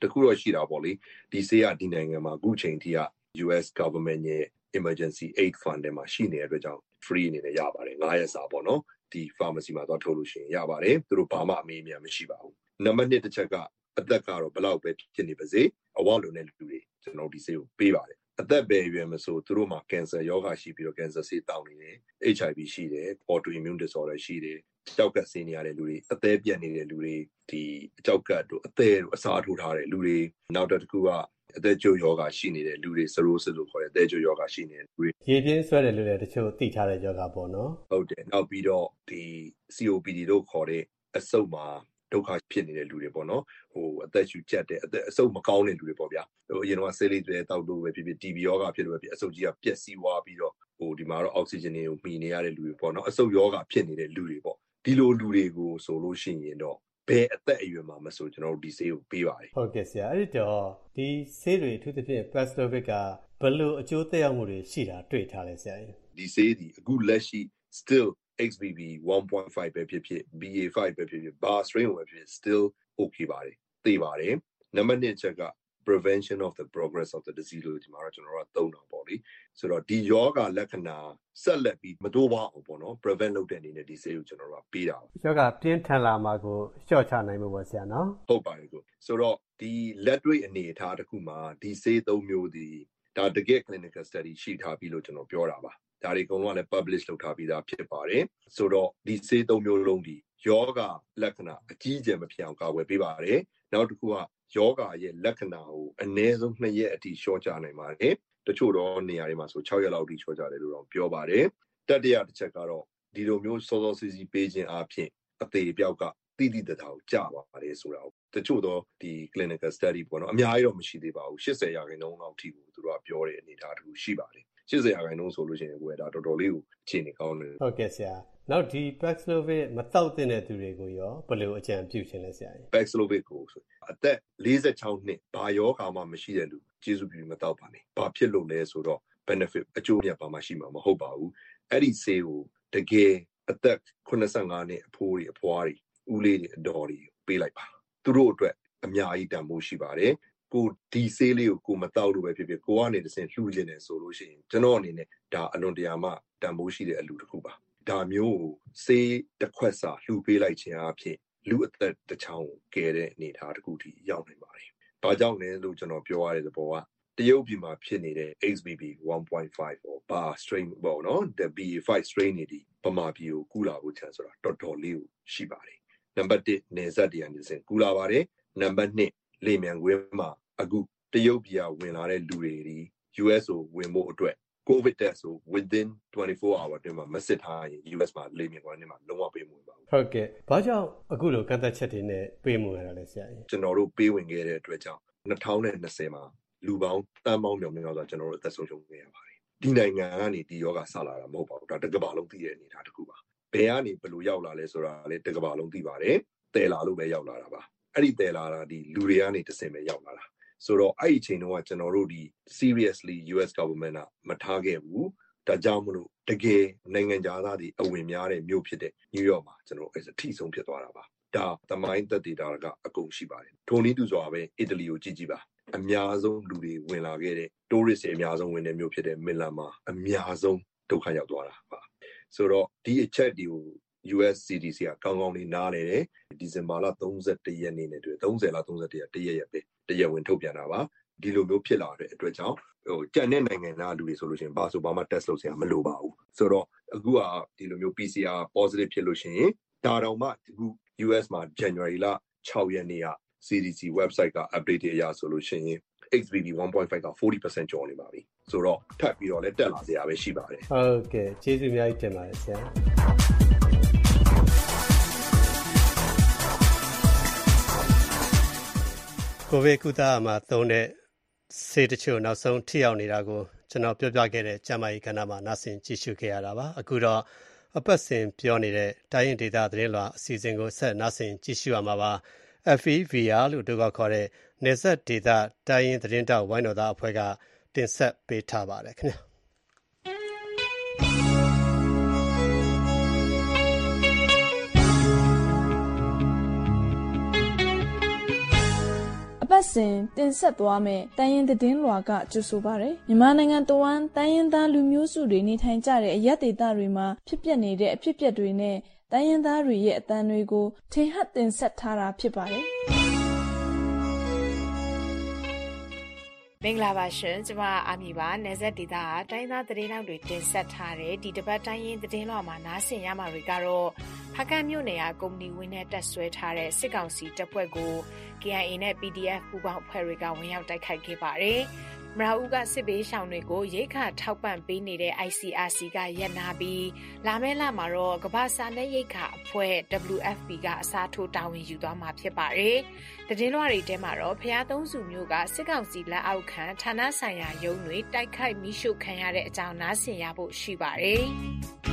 တခုတော့ရှိတာပေါ့လေဒီဆေးကဒီနိုင်ငံမှာအခုချိန်ထိက U S government ရဲ့ emergency aid fund တွေမှာရှိနေတဲ့အတွက်ကြောင့် free အနေနဲ့ရပါတယ်ငါးရက်စာပေါ့နော်ဒီ pharmacy မှာသွားထုတ်လို့ရှိရင်ရပါတယ်သူတို့ဘာမှအမေးအမြန်းမရှိပါဘူးနံပါတ်နှစ်တစ်ချက်ကအသက်ကတော့ဘယ်လောက်ပဲဖြစ်နေပါစေအဝလုံးတဲ့လူတွေကျွန်တော်ဒီဆေးကိုပေးပါတယ်အသက်ပဲရွယ်မဆိုသူတို့မှာ cancer ရောဂါရှိပြီးတော့ cancer ဆေးတောင်းနေတယ် H I V ရှိတယ် autoimmune disorder ရှိတယ်ကြောက်ကပ်ဆေးနေရတဲ့လူတွေအသက်ပြတ်နေတဲ့လူတွေဒီကြောက်ကပ်တို့အသက်တို့အစားထိုးထားတဲ့လူတွေနောက်တစ်ခုကအသက်ကျိုးယောဂရှိနေတဲ့လူတွေ cirrhosis လို့ခေါ်တဲ့အသက်ကျိုးယောဂရှိနေတဲ့လူတွေရေပြင်းဆွဲတဲ့လူတွေတချို့သိထားတဲ့ယောဂပေါ့နော်ဟုတ်တယ်နောက်ပြီးတော့ဒီ C O P D လို့ခေါ်တဲ့အဆုတ်မှာဒုက္ခဖြစ်နေတဲ့လူတွေပေါ့နော်ဟိုအသက်ရှူကျက်တဲ့အသက်အဆုတ်မကောင်းတဲ့လူတွေပေါ့ဗျာဟိုအရင်တော့ဆေးလေးတွေတောက်လို့ပဲဖြစ်ဖြစ် T B ယောဂဖြစ်လို့ပဲဖြစ်အဆုတ်ကြီးကပျက်စီးသွားပြီးတော့ဟိုဒီမှာတော့အောက်ဆီဂျင်တွေကိုမှီနေရတဲ့လူတွေပေါ့နော်အဆုတ်ယောဂဖြစ်နေတဲ့လူတွေပေါ့ဒီလိုလူတွေကိုဆိုလို့ရှိရင်တော့ဘယ်အသက်အရွယ်မှာမဆိုကျွန်တော်တို့ဒီဆေးကိုပေးပါတယ်ဟုတ်ကဲ့ဆရာအဲ့တော့ဒီဆေးတွေအထူးသဖြင့် Paxlovid ကဘယ်လိုအကျိုးသက်ရောက်မှုတွေရှိတာတွေ့ထားလဲဆရာဒီဆေးဒီအခုလက်ရှိ still X B B one point five ပဲဖြစ်ဖြစ် B A five ပဲဖြစ်ဖြစ် bar strain ပဲဖြစ်ဖြစ် still okay ပါတယ်သိပါတယ်နံပါတ်နှစ်ချက်က prevention of the progress of the disease လို့ဒီမှာတော့ကျွန်တော်တို့သုံးတာပေါ့လေဆိုတော့ဒီယောဂလက္ခဏာဆက်လက်ပြီးမတိုးပါအောင်ပေါ့နော် prevent လုပ်တဲ့အနေနဲ့ဒီဆေးကိုကျွန်တော်တို့ပေးတာပါယောဂပြင်းထန်လာမှာကိုလျှော့ချနိုင်မှာပေါ့ဆရာနော်ဟုတ်ပါတယ်ကိုဆိုတော့ဒီလက်တွေ့အနေအထားတစ်ခုမှာဒီဆေးသုံးမျိုးဒီဒါတကယ် clinical study ရှိထားပြီလို့ကျွန်တော်ပြောတာပါဒါတွေအကုန်လုံးကလည်း publish လုပ်ထားပြီးသားဖြစ်ပါတယ်ဆိုတော့ဒီဆေးသုံးမျိုးလုံးဒီယောဂလက္ခဏာအကြီးအကျယ်မဖြစ်အောင်ကာကွယ်ပေးပါတယ်နောက်တစ်ခုကယောဂရဲ့လက္ခဏာကိုအနည်းဆုံးနှစ်ရက်အထိရှော့ချနိုင်ပါတယ်တချို့တော့နေရာတွေမှာဆို၆ရက်လောက်အထိရှော့ချတယ်လို့တော့ပြောပါတယ်တတိယတစ်ချက်ကတော့ဒီလိုမျိုးစောစောစီးစီးပေးခြင်းအပြင်အသေးပြောက်ကတိတိတတ်တာကိုကြားပါပါတယ်ဆိုတာတချို့တော့ဒီ clinical study ပေါ့နော်အများကြီးတော့မရှိသေးပါဘူး၈၀ရာခိုင်နှုန်းလောက်ထိကိုသူတို့ကပြောတဲ့အနေအထားတစ်ခုရှိပါတယ်၈၀ရာခိုင်နှုန်းဆိုလို့ရှိရင်ကိုယ်ကဒါတော်တော်လေးကိုအခြေအနေကောင်းတယ်ဟုတ်ကဲ့ဆရာနောက်ဒီ Paxlovid မတောက်တဲ့သူတွေကိုရောဘယ်လိုအကြံပြုချင်လဲဆရာ Paxlovid ကိုဆိုအသက်၄၆နှစ်ဘာယောဂါမှမရှိတဲ့လူကျေးဇူးပြုမတောက်ပါနဲ့ဘာဖြစ်လို့လဲဆိုတော့ benefit အကျိုးမြတ်ဘာမှရှိမှာမဟုတ်ပါဘူးအဲ့ဒီဆေးကိုတကယ်အသက်eighty-fiveနှစ်အဖိုးတွေအဖွားတွေဦးလေးတွေအတော်တွေပေးလိုက်ပါသူတို့အတွက်အများကြီးတန်ဖိုးရှိပါတယ်ကိုဒီဆေးလေးကိုကိုမတောက်လို့ပဲဖြစ်ဖြစ်ကိုကနေတစ်ဆင့်လှူခြင်းတယ်ဆိုလို့ရှိရင်ကျွန်တော်အနေနဲ့ဒါအလွန်တရာမှတန်ဖိုးရှိတဲ့အလူတစ်ခုပါဒါမျိုးကိုဆေးတစ်ခွက်စာလှူပေးလိုက်ခြင်းအပြင်လူအသက်တစ်ချောင်းကိုကယ်တဲ့အနေအထားတစ်ခုထိရောက်နိုင်ပါတယ်။ဘာကြောင့်လဲလို့ကျွန်တော်ပြောရတဲ့သဘောကတရုတ်ပြည်မှာဖြစ်နေတဲ့ X B B one point five or bar strain ပေါ့နော် the B A five strain တွေဒီပမာပြည်ကိုကူလာဖို့ချန်ဆိုတာတော်တော်လေးကိုရှိပါတယ်။နံပါတ်oneနေဆက်တရားနေစဉ်ကူလာပါတယ်။နံပါတ်twoလေမြန်ခွင်းမှာအခုတရုတ်ပြည်ကဝင်လာတဲ့လူတွေဒီ U S ကိုဝင်ဖို့အတွက်COVID test ဆို within twenty-four hours အတွင်းမှာမစစ်ထားရင် U S မှာလေမြင်ကွာနေမှာလုံးဝပေးမှုမပါဘူးဟုတ်ကဲ့ဘာကြောင့်အခုလိုကန့်သက်ချက်တွေနဲ့ပေးမှုရတာလဲဆရာကြီးကျွန်တော်တို့ပေးဝင်ခဲ့တဲ့အတွက်ကြောင့်twenty twentyမှာလူပေါင်းတန်းပေါင်းမြောင်မြောင်ဆိုကျွန်တော်တို့အသက်ဆုံးရှုံးခဲ့ရပါတယ်ဒီနိုင်ငံကနေဒီယောဂဆလာတာမဟုတ်ပါဘူးဒါတကဘာလုံးသိတဲ့အနေအထားတစ်ခုပါဘယ်ကနေဘယ်လိုရောက်လာလဲဆိုတာလေတကဘာလုံးသိပါတယ်တယ်လာလို့ပဲရောက်လာတာပါအဲ့ဒီတယ်လာတာဒီလူတွေကနေတစ်ဆင့်ပဲရောက်လာတာဆိုတော့အဲ့ဒီအချိန်တုန်းကကျွန်တော်တို့ဒီ seriously U S government ကမထားခဲ့ဘူးဒါကြောင့်မလို့တကယ်နိုင်ငံသားတွေအဝင်များတဲ့မြို့ဖြစ်တဲ့ New York မှာကျွန်တော်အဲ့အထီဆုံးဖြစ်သွားတာပါဒါသမိုင်းသက်သေတာကအကုန်ရှိပါတယ်ထိုနည်းတူစွာပဲအီတလီကိုကြည့်ကြည့်ပါအများဆုံးလူတွေဝင်လာခဲ့တဲ့ tourist တွေအများဆုံးဝင်တဲ့မြို့ဖြစ်တဲ့မီလန်မှာအများဆုံးဒုက္ခရောက်သွားတာပါဆိုတော့ဒီအချက်တွေကို U S C D C ကကောင်းကောင်းလေးနားလေတယ်ဒီဇင်ဘာလthirty-oneရက်နေ့နဲ့တွေ့thirtyလthirty-oneရက်တရက်ရက်ပဲတရက်ဝင်ထုတ်ပြန်တာပါဒီလိုမျိုးဖြစ်လာတဲ့အတွက်ကြောင့်ဟိုကြံတဲ့နိုင်ငံသားလူတွေဆိုလို့ရှိရင်ဘာဆိုဘာမှ test လုပ်စရာမလိုပါဘူးဆိုတော့အခုကဒီလိုမျိုး P C R positive ဖြစ်လို့ရှိရင်ဒါတောင်မှအခု U S မှာ January လsixရက်နေ့က C D C website က update အရဆိုလို့ရှိရင် X B B one point fiveကforty percent ကျော်နေပါပြီဆိုတော့ထပ်ပြီးတော့လည်းတက်လာစရာပဲရှိပါတယ်ဟုတ်ကဲ့ကျေးဇူးအများကြီးတင်ပါတယ်ဆရာကိုဗစ်ကုသမှာသုံးတဲ့ဆေးတချို့နောက်ဆုံးထိရောက်နေတာကိုကျွန်တော်ပြောပြခဲ့တဲ့ကျန်းမာရေးကဏ္ဍမှာနားဆင်ကြည့်ရှုခဲ့ရတာပါအခုတော့အပတ်စဉ်ပြောနေတဲ့တိုင်းရင်းဒေသသတင်းလွှာအစီအစဉ်ကိုဆက်နားဆင်ကြည့်ရှုရမှာပါ F E V R လို့တို့ကခေါ်တဲ့နေဆက်ဒေသတိုင်းရင်းသတင်းတောက်ဝိုင်းတော်သားအဖွဲ့ကတင်ဆက်ပေးထားပါတယ်ခင်ဗျာအပတ်ပတ်စဉ်တင်ဆက်သွားမယ့်တိုင်းရင်းသတင်းလွှာကကြိုဆိုပါရယ်မြန်မာနိုင်ငံတဝန်းတိုင်းရင်းသားလူမျိုးစုတွေနေထိုင်ကြတဲ့အရပ်ဒေသတွေမှာဖြစ်ပျက်နေတဲ့အဖြစ်အပျက်တွေနဲ့တိုင်းရင်းသားတွေရဲ့အသံတွေကိုထင်ဟပ်တင်ဆက်ထားတာဖြစ်ပါတယ်မင်္ဂလာပါရှင်ကျမအာမီပါနယ်စပ်ဒေသကတိုင်းသားသတင်းတောက်တွေတင်ဆက်ထားတဲ့ဒီတပတ်တိုင်းရင်းသတင်းလွှာမှာနားဆင်ရမှာတွေကတော့ဖားကန့်မြို့နယ်ကကုမ္ပဏီဝင်းနဲ့တက်ဆွဲထားတဲ့စစ်ကောင်စီတပ်ဖွဲ့ကို K I A နဲ့ P D F ပူးပေါင်းအဖွဲ့တွေကဝင်ရောက်တိုက်ခိုက်ခဲ့ပါတယ်မရာဦးကစစ်ဘေးရှောင်တွေကိုရိတ်ခါထောက်ပံ့ပေးနေတဲ့ I C R C ကရပ်နာပြီးလာမယ့်လမှာတော့ကမ္ဘာစာနယ်ရိတ်ခါအဖွဲ့ W F P ကအစားထိုးတာဝန်ယူသွားမှာဖြစ်ပါတယ်။သတင်းလွှာတွေထဲမှာတော့ဖျားသုံးစုမျိုးကစစ်ကောင်စီလက်အောက်ခံဌာနဆိုင်ရာရုံးတွေတိုက်ခိုက်မိရှုခံရတဲ့အကြောင်းနားဆင်ရဖို့ရှိပါတယ်။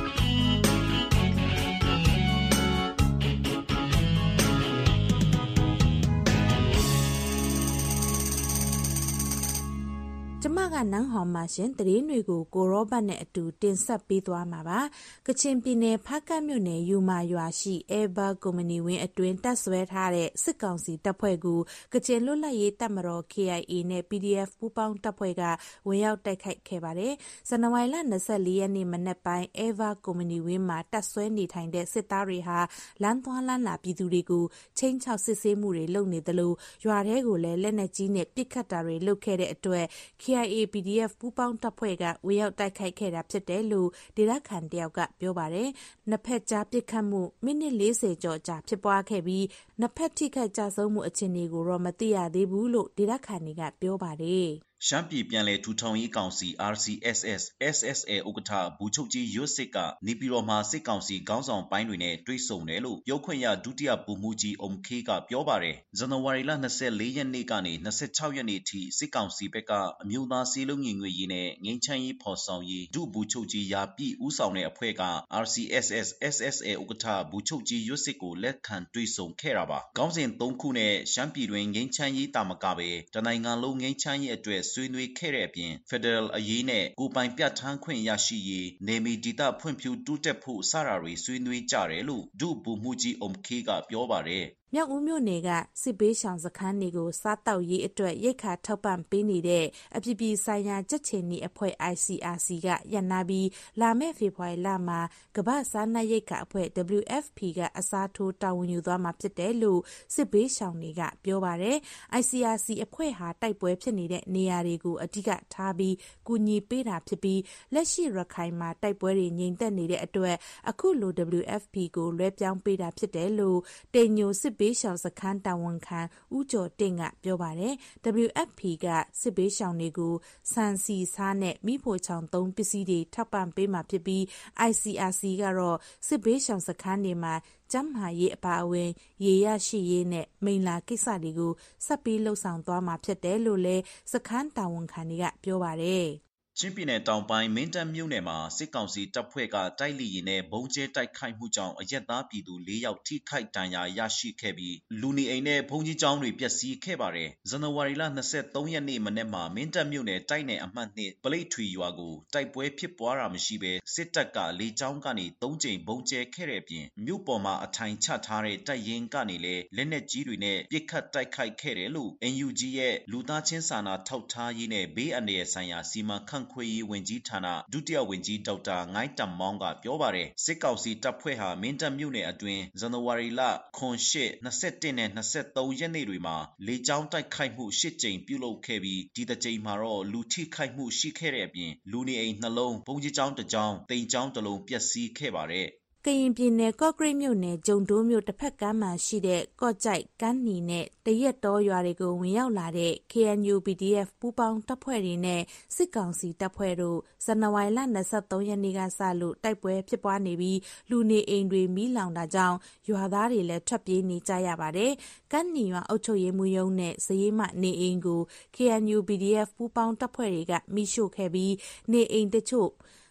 ကျမကနန်းဟောင်မှာရှင်တရင်တွေကိုကိုရောဘတ်နဲ့အတူတင်ဆက်ပေးသွားမှာပါကချင်ပြည်နယ်ဖားကန့်မြို့နယ်ယူမာရွာရှိအဲဘာကုမ္ပဏီဝင်းအတွင်းတပ်ဆွဲထားတဲ့စစ်ကောင်စီတပ်ဖွဲ့ကိုကချင်လွတ်လပ်ရေးတပ်မတော် K I A နဲ့ P D F ပူးပေါင်းတပ်ဖွဲ့ကဝင်ရောက်တိုက်ခိုက်ခဲ့ပါတယ်ဇန်နဝါရီလ၂၄ရက်နေ့မနက်ပိုင်းအဲဘာကုမ္ပဏီဝင်းမှာတပ်ဆွဲနေထိုင်တဲ့စစ်သားတွေဟာလမ်းသွားလမ်းလာပြည်သူတွေကိုချင်းချောက်စစ်ဆေးမှုတွေလုပ်နေသလိုရွာထဲကိုလည်းလက်နက်ကြီးနဲ့ပစ်ခတ်တာတွေလုပ်ခဲ့တဲ့အတွက်K I A P D F ပူးပေါင်းတပ်ဖွဲ့ကဝေရောက်တိုက်ခိုက်ခဲ့တာဖြစ်တယ်လို့ဒေသခံတယောက်ကပြောပါတယ်။နှစ်ဖက်ကြားပစ်ခတ်မှုမိနစ်၄၀ကျော်ကြာဖြစ်ပွားခဲ့ပြီးနှစ်ဖက်ထိခိုက်ကြဆုံးမှုအခြေအနေကိုတော့မသိရသေးဘူးလို့ဒေသခံတွေကပြောပါတယ်။ရှမ်းပြည်ပြန်လည်ထူထောင်ရေးကောင်စီ R C S S S S A ဥက္ကဋ္ဌဘူချုပ်ကြီးရွတ်စစ်ကနေပြည်တော်မှာစစ်ကောင်စီခေါင်းဆောင်ပိုင်းတွေနဲ့တွေ့ဆုံတယ်လို့ပြောခွင့်ရဒုတိယဗိုလ်မှူးကြီးအုံခေးကပြောပါတယ်ဇန်နဝါရီလ၂၄ရက်နေ့ကနေ၂၆ရက်နေ့ထိစစ်ကောင်စီဘက်ကအမျိုးသားစည်းလုံးညီညွတ်ရေးနဲ့ငြိမ်းချမ်းရေးဖော်ဆောင်ရေးဒုဗိုလ်ချုပ်ကြီးရာပြည့်ဦးဆောင်တဲ့အဖွဲ့က R C S S S S A ဥက္ကဋ္ဌဘူချုပ်ကြီးရွတ်စစ်ကိုလက်ခံတွေ့ဆုံခဲ့တာပါခေါင်းစဉ်၃ခုနဲ့ရှမ်းပြည်တွင်ငြိမ်းချမ်းရေးတာမကပဲတနိုင်ငံလုံးငြိမ်းချမ်းရေးအတွက်ဆွေးနွေးခဲ့တဲ့အပြင် Federal အရေးနဲ့ကိုပိုင်ပြဋ္ဌာန်းခွင့်ရရှိရေးနေမီဒေသဖွံ့ဖြိုးတိုးတက်ဖို့စတာတွေဆွေးနွေးကြတယ်လို့ဒုဗိုလ်မှူးကြီးအုံခေးကပြောပါတယ်မြောက်ဦးမြို့နယ်ကစစ်ဘေးရှောင်စခန်းတွေကိုစားတောက်ရေးအတွက်ရိတ်ခါထောက်ပံ့ပေးနေတဲ့အပြည်ပြည်ဆိုင်ရာကြက်ချင်နီအဖွဲ့ I C R C ကရပ်နာပြီးလာမယ့်ဖေဖော်ဝါရီလမှာကမ္ဘာစားနပ်ရိက္ခာအဖွဲ့ W F P ကအစားထိုးတာဝန်ယူသွားမှာဖြစ်တယ်လို့စစ်ဘေးရှောင်တွေကပြောပါတယ်။ I C R C အဖွဲ့ဟာတိုက်ပွဲဖြစ်နေတဲ့နေရာတွေကိုအဓိကထားပြီးကူညီပေးတာဖြစ်ပြီးလက်ရှိရခိုင်မှာတိုက်ပွဲတွေငြိမ်သက်နေတဲ့အတွက်အခုလို W F P ကိုလွှဲပြောင်းပေးတာဖြစ်တယ်လို့တိမ်ညိုစစ်ဘေးရှောင်စခန်းတာဝန်ခံဦးကျော်တင့်ကပြောပါတယ်။ W F P ကစစ်ဘေးရှောင်တွေကိုဆန်စီဆားနဲ့မိဖို့ချောင်သုံးပစ္စည်းတွေထောက်ပံ့ပေးမှာဖြစ်ပြီး I C R C ကတော့စစ်ဘေးရှောင်စခန်းတွေမှာကျန်းမာရေးအပါအဝင်ရေရရှိရေးနဲ့မိန်လာကိစ္စတွေကိုဆက်ပြီးလှုပ်ဆောင်သွားမှာဖြစ်တယ်လို့လည်းစခန်းတာဝန်ခံတွေကပြောပါတယ်။ချင်းပြည်နယ်တောင်ပိုင်းမင်းတပ်မြို့နယ်မှာစစ်ကောင်စီတပ်ဖွဲ့ကတိုက်လီရင်နဲ့ဘုံကျဲတိုက်ခိုက်မှုကြောင့်အရက်သားပြည်သူ၄ယောက်ထိခိုက်ဒဏ်ရာရရှိခဲ့ပြီးလူနေအိမ်နဲ့ဘုံကြီးကျောင်းတွေပျက်စီးခဲ့ပါတယ်။ဇန်နဝါရီလ၂၃ရက်နေ့မနေ့မှာမင်းတပ်မြို့နယ်တိုက်နယ်အမှတ်၂ပလိတ်ထွေရွာကိုတိုက်ပွဲဖြစ်ပွားတာမရှိဘဲစစ်တပ်ကလေကြောင်းကနေ၃ကြိမ်ဘုံကျဲခဲ့တဲ့အပြင်မြို့ပေါ်မှာအထိုင်ချထားတဲ့တပ်ရင်းကနေလည်းလက်နက်ကြီးတွေနဲ့ပစ်ခတ်တိုက်ခိုက်ခဲ့တယ်လို့ N U G ရဲ့လူသားချင်းစာနာထောက်ထားရေးနဲ့ဘေးအန္တရာယ်ဆိုင်ရာစီမံခန့်ခွဲရေးဝန်ကြီးဌာနဒုတိယဝန်ကြီးဒေါက်တာငိုင်းတမ်မောင်းကပြောပါတယ်စစ်ကောင်စီတပ်ဖွဲ့ဟာမင်းတပ်မြို့နယ်အတွင်းဇန်နဝါရီလ၇ ၈ ၂၁နဲ့၂၃ရက်နေ့တွေမှာလေကြောင်းတိုက်ခိုက်မှု၈ကြိမ်ပြုလုပ်ခဲ့ပြီးဒီတစ်ကြိမ်မှာတော့လူထိခိုက်မှုရှိခဲ့တဲ့အပြင်လူနေအိမ်နှလုံးဘုံကြီးကျောင်းတစ်ကျောင်းတိမ်ကျောင်းတစ်လုံးပျက်စီးခဲ့ပါတယ်ကရင်ပြည်နယ်ကော့ကရိတ်မြို့နယ်ဂျုံတိုးမြို့တစ်ဖက်ကမ်းမှာရှိတဲ့ကော့ကြိုက်ကမ်းနီနဲ့တရက်တော်ရွာတွေကိုဝင်ရောက်လာတဲ့ K N U P D F ပူးပေါင်းတပ်ဖွဲ့တွေနဲ့စစ်ကောင်စီတပ်ဖွဲ့တို့ဇန်နဝါရီလ၂၃ရက်နေ့ကစလို့တိုက်ပွဲဖြစ်ပွားနေပြီးလူနေအိမ်တွေမီးလောင်တာကြောင့်ရွာသားတွေလည်းထွက်ပြေးနေကြရပါတယ်။ကမ်းနီရွာအုပ်ချုပ်ရေးမှူးရုံးနဲ့စရေးမနေအိမ်ကို K N U P D F ပူးပေါင်းတပ်ဖွဲ့တွေကမိရှို့ခဲ့ပြီးနေအိမ်တချို့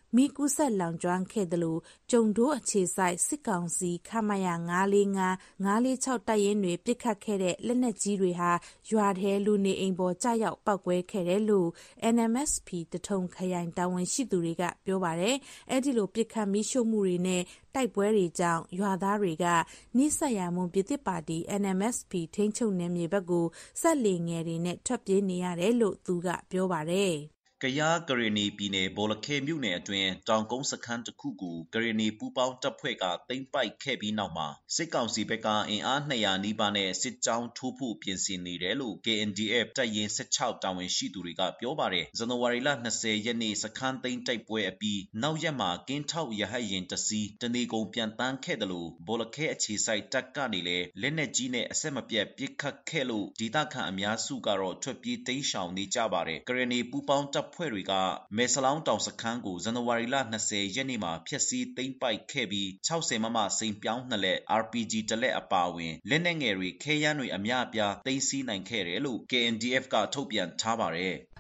မီးကူးစက်လောင်ကျွမ်းခဲ့တယ်လို့ကျုံဒိုးအခြေဆိုင်စစ်ကောင်စီခမရငါးလေးငါး ငါးလေးခြောက်တပ်ရင်းတွေပစ်ခတ်ခဲ့တဲ့လက်နက်ကြီးတွေဟာရွာထဲလူနေအိမ်ပေါ်ကျရောက်ပောက်ကွဲခဲ့တယ်လို့ အန် အမ် အက်စ် ပီ တထုံခရိုင်တာဝန်ရှိသူတွေကပြောပါတယ်။အဲ့ဒီလိုပစ်ခတ်မီးရှို့မှုတွေနဲ့တိုက်ပွဲတွေကြောင့်ရွာသားတွေကနိစက်ရမွန်ပြည်သစ်ပါတီ အန် အမ် အက်စ် ပီ ထိန်းချုပ်နယ်မြေဘက်ကိုဆက်လေငယ်တွေနဲ့ထွက်ပြေးနေရတယ်လို့သူကပြောပါတယ်။ကယားကရင်နီပြည်နယ်ဘောလခဲမြို့နယ်အတွင်းတောင်ကုန်းစခန်းတစ်ခုကိုကရင်နီပူးပေါင်းတပ်ဖွဲ့ကသိမ်းပိုက်ခဲ့ပြီးနောက်မှာစစ်ကောင်စီဘက်ကအင်အားနှစ်ရာနီးပါးနဲ့စစ်ကြောင်းထိုးဖို့ပြင်ဆင်နေတယ်လို့ ကေ အန် ဒီ အက်ဖ် တပ်ရင်း၁၆တာဝန်ရှိသူတွေကပြောပါတယ်။ဇန်နဝါရီလ၂၀ရက်နေ့စခန်းသိမ်းတိုက်ပွဲအပြီးနောက်ရက်မှာကင်းထောက်ရဟတ်ယာဉ်တစ်စီးတနေကုန်ပြန်တန်းခဲ့တယ်လို့ဘောလခဲအခြေစိုက်တပ်ကနေလည်းလက်နက်ကြီးနဲ့အဆက်မပြတ်ပစ်ခတ်ခဲ့လို့ဒေသခံအများစုကတော့ထွက်ပြေးတိမ်းရှောင်နေကြပါတယ်။ကရင်နီပူးပေါင်းတပ်ဖွဲ့တွေကမဲဆလောင်းတောင်စခန်းကိုဇန်နဝါရီလ၂၀ရက်နေ့မှာဖျက်ဆီးသိမ်းပိုက်ခဲ့ပြီး၆၀မမစိန်ပြောင်းနှစ်လက် အာရ် ပီ ဂျီ တစ်လက်အပါအဝင်လက်နက်ငယ်တွေခဲယမ်းတွေအများအပြားသိမ်းဆည်းနိုင်ခဲ့တယ်လို့ ကေ အန် ဒီ အက်ဖ် ကထုတ်ပြန်ထားပါတယ်။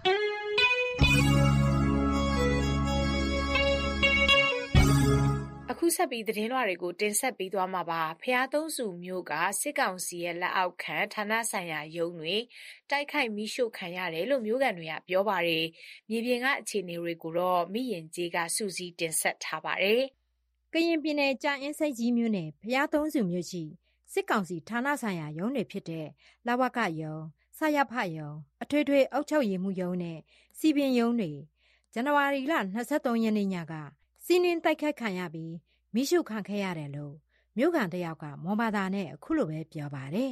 အခုဆက်ပြီးသတင်းလွှာတွေကိုတင်ဆက်ပေးသွားမှာပါဖျားသုံးစုမျိုးကစစ်ကောင်စီရဲ့လက်အောက်ခံဌာနဆိုင်ရာရုံးတွေတိုက်ခိုက်မိရှုခံရတယ်လို့မျိုးကန်တွေကပြောပါတယ်မြေပြင်ကအခြေအနေတွေကိုတော့မိရင်ကြီးကစူးစီးတင်ဆက်ထားပါတယ်ကရင်ပြည်နယ်ကြာအင်းစိတ်ကြီးမြို့နယ်ဖျားသုံးစုမျိုးရှိစစ်ကောင်စီဌာနဆိုင်ရာရုံးတွေဖြစ်တဲ့လဝကရုံးဆရဖရုံးအထွေထွေအုပ်ချုပ်ရေးမှုရုံးနဲ့စီပင်ရုံးတွေဇန်နဝါရီလ၂၃ရက်နေ့ညကစီးနင်းတိုက်ခိုက်ခံရပြီးမိရှုခံခဲ့ရတယ်လို့မြို့ကန်တယောက်ကမွန်ဘာသာနဲ့အခုလိုပဲပြောပါတယ်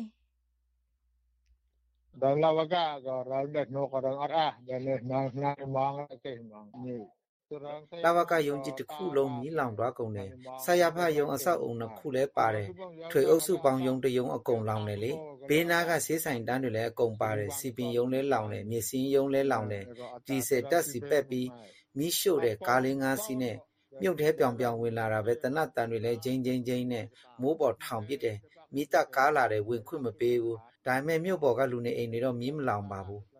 ။ဒါလာဝကကရောင်းတဲ့နိုကရောင်းအားဒါလည်းနာနာမောင်းတဲ့မောင်းနေလဝကယုံကြည်တစ်ခုလုံးမီးလောင်သွားကုန်တယ်။ဆရာဖယုံအဆောက်အုံနှစ်ခုလည်းပါတယ်။ထွေအုပ်စုပေါင်းယုံတယုံအကုန်လောင်တယ်လေ။ဘေးနားကဆေးဆိုင်တန်းတွေလည်းအကုန်ပါတယ်။စီပင်ယုံလည်းလောင်တယ်။မြေစင်းယုံလည်းလောင်တယ်။ဒီစက်တက်စီပက်ပြီးမီးရှို့တဲ့ကားလေးငါးစီးနဲ့မြုပ်ထဲပြောင်ပြောင်ဝင်လာတာပဲတနတ်တန်တွေလည်းဂျင်းဂျင်းဂျင်းနဲ့မိုးပေါ်ထောင်ပစ်တယ်။မိတက်ကားလာတယ်ဝင်ခွင့်မပေးဘူး။ဒါပေမဲ့မြို့ပေါ်ကလူနေအိမ်တွေတော့မီးမလောင်ပါဘူး။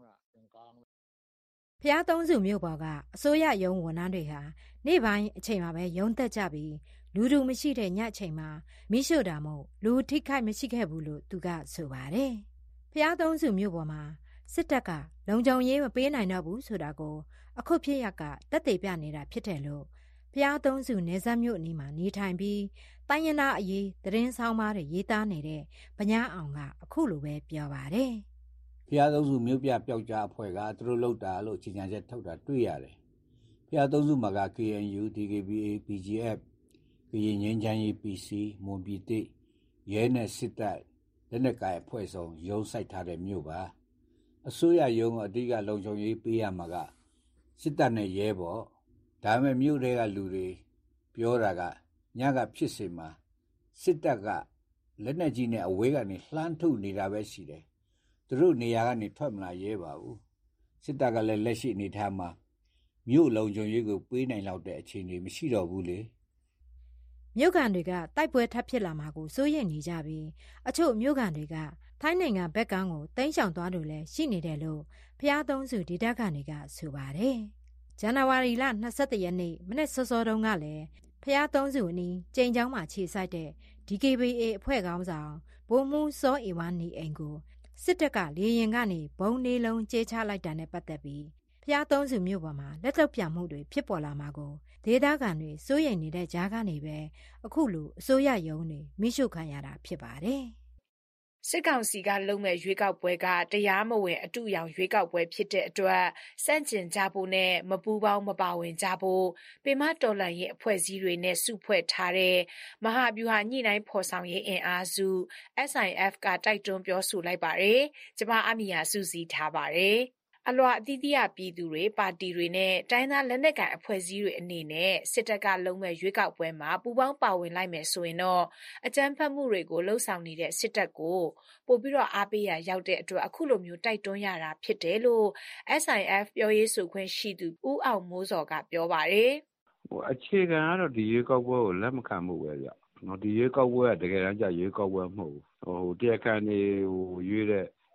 ဖျားသုံးစုမြို့ပေါ်ကအစိုးရရုံးဝန်ထမ်းတွေဟာနေ့ပိုင်းအချိန်မှာပဲရုံးသက်ကြပြီးလူလူမရှိတဲ့ညအချိန်မှာမိရှို့တာမို့လူထိခိုက်မရှိခဲ့ဘူးလို့သူကဆိုပါတယ်။ဖျားသုံးစုမြို့ပေါ်မှာစစ်တပ်ကလုံခြုံရေးမပေးနိုင်တော့ဘူးဆိုတာကိုအခုဖြစ်ရကတက်သေးပြနေတာဖြစ်တယ်လို့ဖျားသုံးစုနေဆက်မြို့အနီးမှာနေထိုင်ပြီးတိုင်းရင်းသားအရေးသတင်းဆောင်ပါတွေရေးသားနေတဲ့ဗညာအောင်ကအခုလိုပဲပြောပါတယ်။ဖျားသုံးစုမြို့ပြပျောက်ကြားအဖွဲ့ကသူတို့လောက်တာလို့ကြီးညာချက်ထုတ်တာတွေ့ရတယ်။ဖျားသုံးစုမှာက ကေ အန် ယူ ဒီ ကေ ဘီ အေ ပီ ဂျီ အက်ဖ် ကရင်ငြိမ်းချမ်းရေး ပီ စီ မွန်ပြည်သစ်ရဲနဲ့စစ်တပ်လက်နက်ကိုင်အဖွဲ့ဆောင်ရုံးစိုက်ထားတဲ့မြို့ပါ။အစိုးရရုံးအဓိကလုံခြုံရေးပေးရမှာကစစ်တပ်နဲ့ရဲပေါ့ဒါပေမဲ့မြို့တွေကလူတွေပြောတာကညကဖြစ်စေမှာစစ်တပ်ကလက်နက်ကြီးနဲ့အဝေးကနေလှမ်းထုတ်နေတာပဲရှိတယ်သူတို့နေရာကနေထွက်မလာရဲပါဘူးစစ်တပ်ကလည်းလက်ရှိအနေထားမှာမြို့လုံခြုံရေးကိုပေးနိုင်လောက်တဲ့အခြေအနေမရှိတော့ဘူးလေမြို့ကန်တွေကတိုက်ပွဲထပ်ဖြစ်လာမှာကိုစိုးရိမ်နေကြပြီးအချို့မြို့ကန်တွေကထိုင်းနိုင်ငံဘက်ကန်းကိုတင်းရှောင်သွားလို့လည်းရှိနေတယ်လို့ဖျားသုံးစုဒေသခံတွေကဆိုပါတယ်။ဇန်နဝါရီလ၂၁ရက်နေ့မနေ့စောစောတုန်းကလည်းဖျားသုံးစုအနီးကျိန်ချောင်းမှာခြေစိုက်တဲ့ ဒီ ကေ ဘီ အေ အဖွဲ့ခေါင်းဆောင်ဗိုလ်မှူးစောအီဝါနီအိမ်ကိုစစ်တပ်ကလေရင်ကနေဘုံနေလုံးကျဲချလိုက်တာနဲ့ပတ်သက်ပြီးဖျားသုံးစုမြို့ပေါ်မှာလက်တော့ပြမှုတွေဖြစ်ပေါ်လာမှာကိုဒေသခံတွေစိုးရိမ်နေတဲ့ကြားကနေပဲအခုလိုအစိုးရရုံးတွေမိရှုခံရတာဖြစ်ပါတယ်။စစ်ကောင်စီကလုပ်မဲ့ရွေးကောက်ပွဲကတရားမဝင်အတူရောင်ရွေးကောက်ပွဲဖြစ်တဲ့အတွက်စန့်ကျင်ကြဖို့နဲ့မပူးပေါင်းမပါဝင်ကြဖို့ပေမတော်လှန်ရေးအဖွဲ့အစည်းတွေနဲ့စုဖွဲ့ထားတဲ့မဟာဗျူဟာညှိနှိုင်းဖော်ဆောင်ရေးအင်အားစု အက်စ် အိုင် အက်ဖ် ကတိုက်တွန်းပြောဆိုလိုက်ပါတယ်။ကျမအမီယာစုစည်းထားပါတယ်။အလွှာအသီးသီးရပြည်သူတွေပါတီတွေနဲ့တိုင်းသားလက်နက်ကိုင်အဖွဲ့အစည်းတွေအနေနဲ့စစ်တပ်ကလုံးမဲ့ရွေးကောက်ပွဲမှာပူးပေါင်းပါဝင်လိုက်မယ်ဆိုရင်တော့အကြမ်းဖက်မှုတွေကိုလှုံ့ဆော်နေတဲ့စစ်တပ်ကိုပို့ပြီးတော့အားပေးရရောက်တဲ့အတွက်အခုလိုမျိုးတိုက်တွန်းရတာဖြစ်တယ်လို့ အက်စ် အိုင် အက်ဖ် ပြောရေးဆိုခွင့်ရှိသူဦးအောင်မိုးစောကပြောပါတယ်။ဟိုအခြေခံကတော့ဒီရွေးကောက်ပွဲကိုလက်မခံမှုပဲဗျ။နော်ဒီရွေးကောက်ပွဲကတကယ်တမ်းကျရွေးကောက်ပွဲမဟုတ်ဘူး။ဟိုတရားခံတွေဟိုရွေးတဲ့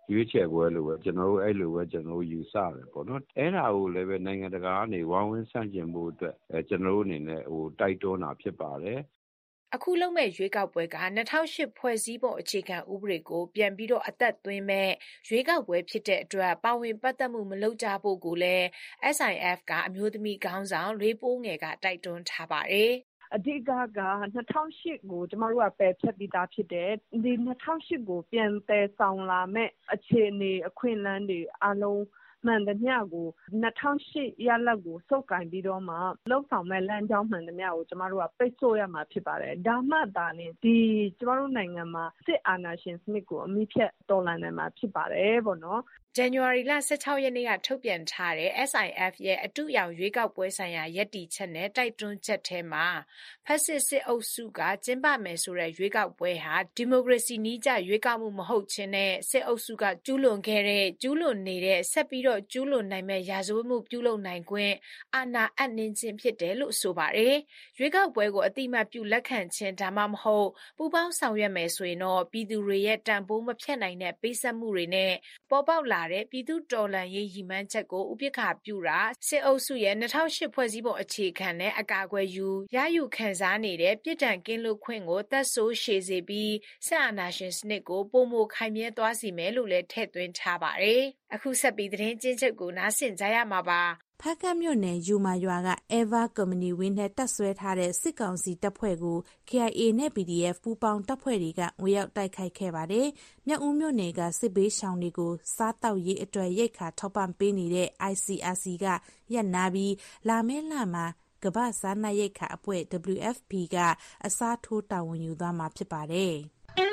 ရွေးချယ်ပွဲလို့ပဲကျွန်တော်တို့အဲ့လိုပဲကျွန်တော်တို့ယူဆတယ်ပေါ့နော်အဲ့ဒါကိုလည်းပဲနိုင်ငံတကာကနေဝိုင်းဝန်းဆန့်ကျင်ဖို့အတွက်အဲကျွန်တော်တို့အနေနဲ့ဟိုတိုက်တွန်းတာဖြစ်ပါတယ်အခုလုံးမဲ့ရွေးကောက်ပွဲက၂၀၀၈ဖွဲ့စည်းပုံအခြေခံဥပဒေကိုပြန်ပြီးတော့အသက်သွင်းမဲ့ရွေးကောက်ပွဲဖြစ်တဲ့အတွက်ပါဝင်ပတ်သက်မှုမလုပ်ကြဖို့ကိုလည်း S I F ကအမျိုးသမီးခေါင်းဆောင်လွေးပိုးငယ်ကတိုက်တွန်းထားပါတယ်အဓိကက၂၀၀၈ကိုကျမတို့ကပယ်ဖျက်ပြီးသားဖြစ်တယ်ဒီ၂၀၀၈ကိုပြန်ပယ်ဆောင်လာမဲ့အခြေအနေအခွင့်အလမ်းတွေအလုံးမှန်သမျှကို၂၀၀၈ရလဒ်ကိုစုပ်ကိုင်ပြီးတော့မှလှုပ်ဆောင်မဲ့လမ်းကြောင်းမှန်သမျှကိုကျမတို့ကပိတ်ဆို့ရမှာဖြစ်ပါတယ်ဒါမှသာလျှင်ဒီကျမတို့နိုင်ငံမှာစစ်အာဏာရှင်စနစ်ကိုအမိဖြတ်တော်လှန်နိုင်မှာဖြစ်ပါတယ်ပေါ့နော်ဇန်နဝါရီလ၁၆ရက်နေ့ကထုတ်ပြန်ထားတဲ့ S I F ရဲ့အတူရောင်ရွေးကောက်ပွဲဆိုင်ရာရည်တည်ချက်နဲ့တိုက်တွန်းချက်ထဲမှာဖက်စစ်စစ်အုပ်စုကကျင်းပမယ်ဆိုတဲ့ရွေးကောက်ပွဲဟာဒီမိုကရေစီနည်းကျရွေးကောက်မှုမဟုတ်ခြင်းနဲ့စစ်အုပ်စုကကျူးလွန်ခဲ့တဲ့ကျူးလွန်နေတဲ့ဆက်ပြီးတော့ကျူးလွန်နိုင်မဲ့ရာဇဝတ်မှုပြုလုပ်နိုင်ခွင့်အာဏာအပ်နှင်းခြင်းဖြစ်တယ်လို့ဆိုပါတယ်။ရွေးကောက်ပွဲကိုအတိအမှတ်ပြုလက်ခံခြင်းဒါမှမဟုတ်ပူးပေါင်းဆောင်ရွက်မယ်ဆိုရင်တော့ပြည်သူတွေရဲ့တန်ဖိုးမဖြတ်နိုင်တဲ့ပေးဆက်မှုတွေနဲ့ပေါ်ပေါက်လာတဲ့ပြည်သူတော်လှန်ရေးရည်မှန်းချက်ကိုဥပက္ခပြုတာစစ်အုပ်စုရဲ့၂၀၀၈ဖွဲ့စည်းပုံအခြေခံနဲ့အကာအကွယ်ယူရယူခံစားနေတဲ့ပြည်ထန်ကင်းလွတ်ခွင့်ကိုသက်ဆိုးရှည်စေပြီးစစ်အာဏာရှင်စနစ်ကိုပုံမခိုင်မြဲသွားစေမယ်လို့လည်းထည့်သွင်းထားပါတယ်။အခုဆက်ပြီးသတင်းကျဉ်းချုပ်ကိုနားဆင်ကြရမှာပါ။ဖားကတ်မြို့နယ်ယူမာရွာက Eva Company ဝင်းနဲ့တပ်ဆွဲထားတဲ့စစ်ကောင်စီတပ်ဖွဲ့ကို K I A နဲ့ P D F ပူးပေါင်းတပ်ဖွဲ့တွေကငွေရောက်တိုက်ခိုက်ခဲ့ပါတယ်။မြောက်ဦးမြို့နယ်ကစစ်ဘေးရှောင်တွေကိုစားတောက်ရေးအတွက်ရိတ်ခါထောက်ပံ့ပေးနေတဲ့ I C R C ကရပ်နာပြီးလာမဲလမှာကမ္ဘာစားနပ်ရိက္ခာအဖွဲ့ W F P ကအစားထိုးတာဝန်ယူသွားမှာဖြစ်ပါတယ်။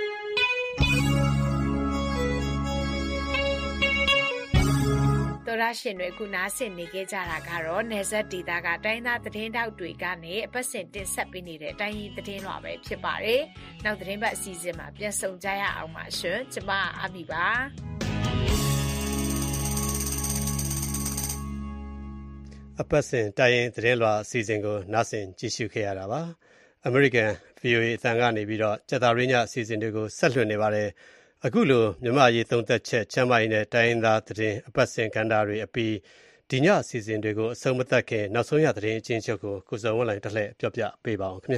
တော်ရရှင်တွေခုနားဆင်နေကြတာကတော့နယ်စပ်ဒေသကတိုင်းသားသတင်းတောက်တွေကနေအပတ်စဉ်တင်ဆက်ပေးနေတဲ့အတိုင်းရင်းသတင်းလွှာပဲဖြစ်ပါတယ်။နောက်သတင်းပတ်အစီအစဉ်မှာပြန်ဆုံကြရအောင်ပါရှင်။ကျွန်မအာမီပါ။အပတ်စဉ်တိုင်းရင်းသတင်းလွှာအစီအစဉ်ကိုနားဆင်ကြည့်ရှုခဲ့ရတာပါ။ American V O A အသံကနေပြီးတော့ကြက်သားရင်းညအစီအစဉ်တွေကိုဆက်လွှင့်နေပါတယ်။အခုလိုမြန်မာရေးသုံးသက်ချက်ချမ်းမာရေးနဲ့တိုင်းရင်းသားသတင်းအပတ်စဉ်ကဏ္ဍတွေအပြီးဒီညအစီအစဉ်တွေကိုအဆုံးမသတ်ခင်နောက်ဆုံးရသတင်းအချင်းချုပ်ကိုကိုစုံဝင်းလိုင်းတစ်လှည့်ပြောပြပေးပါအောင်ခင်ဗျာ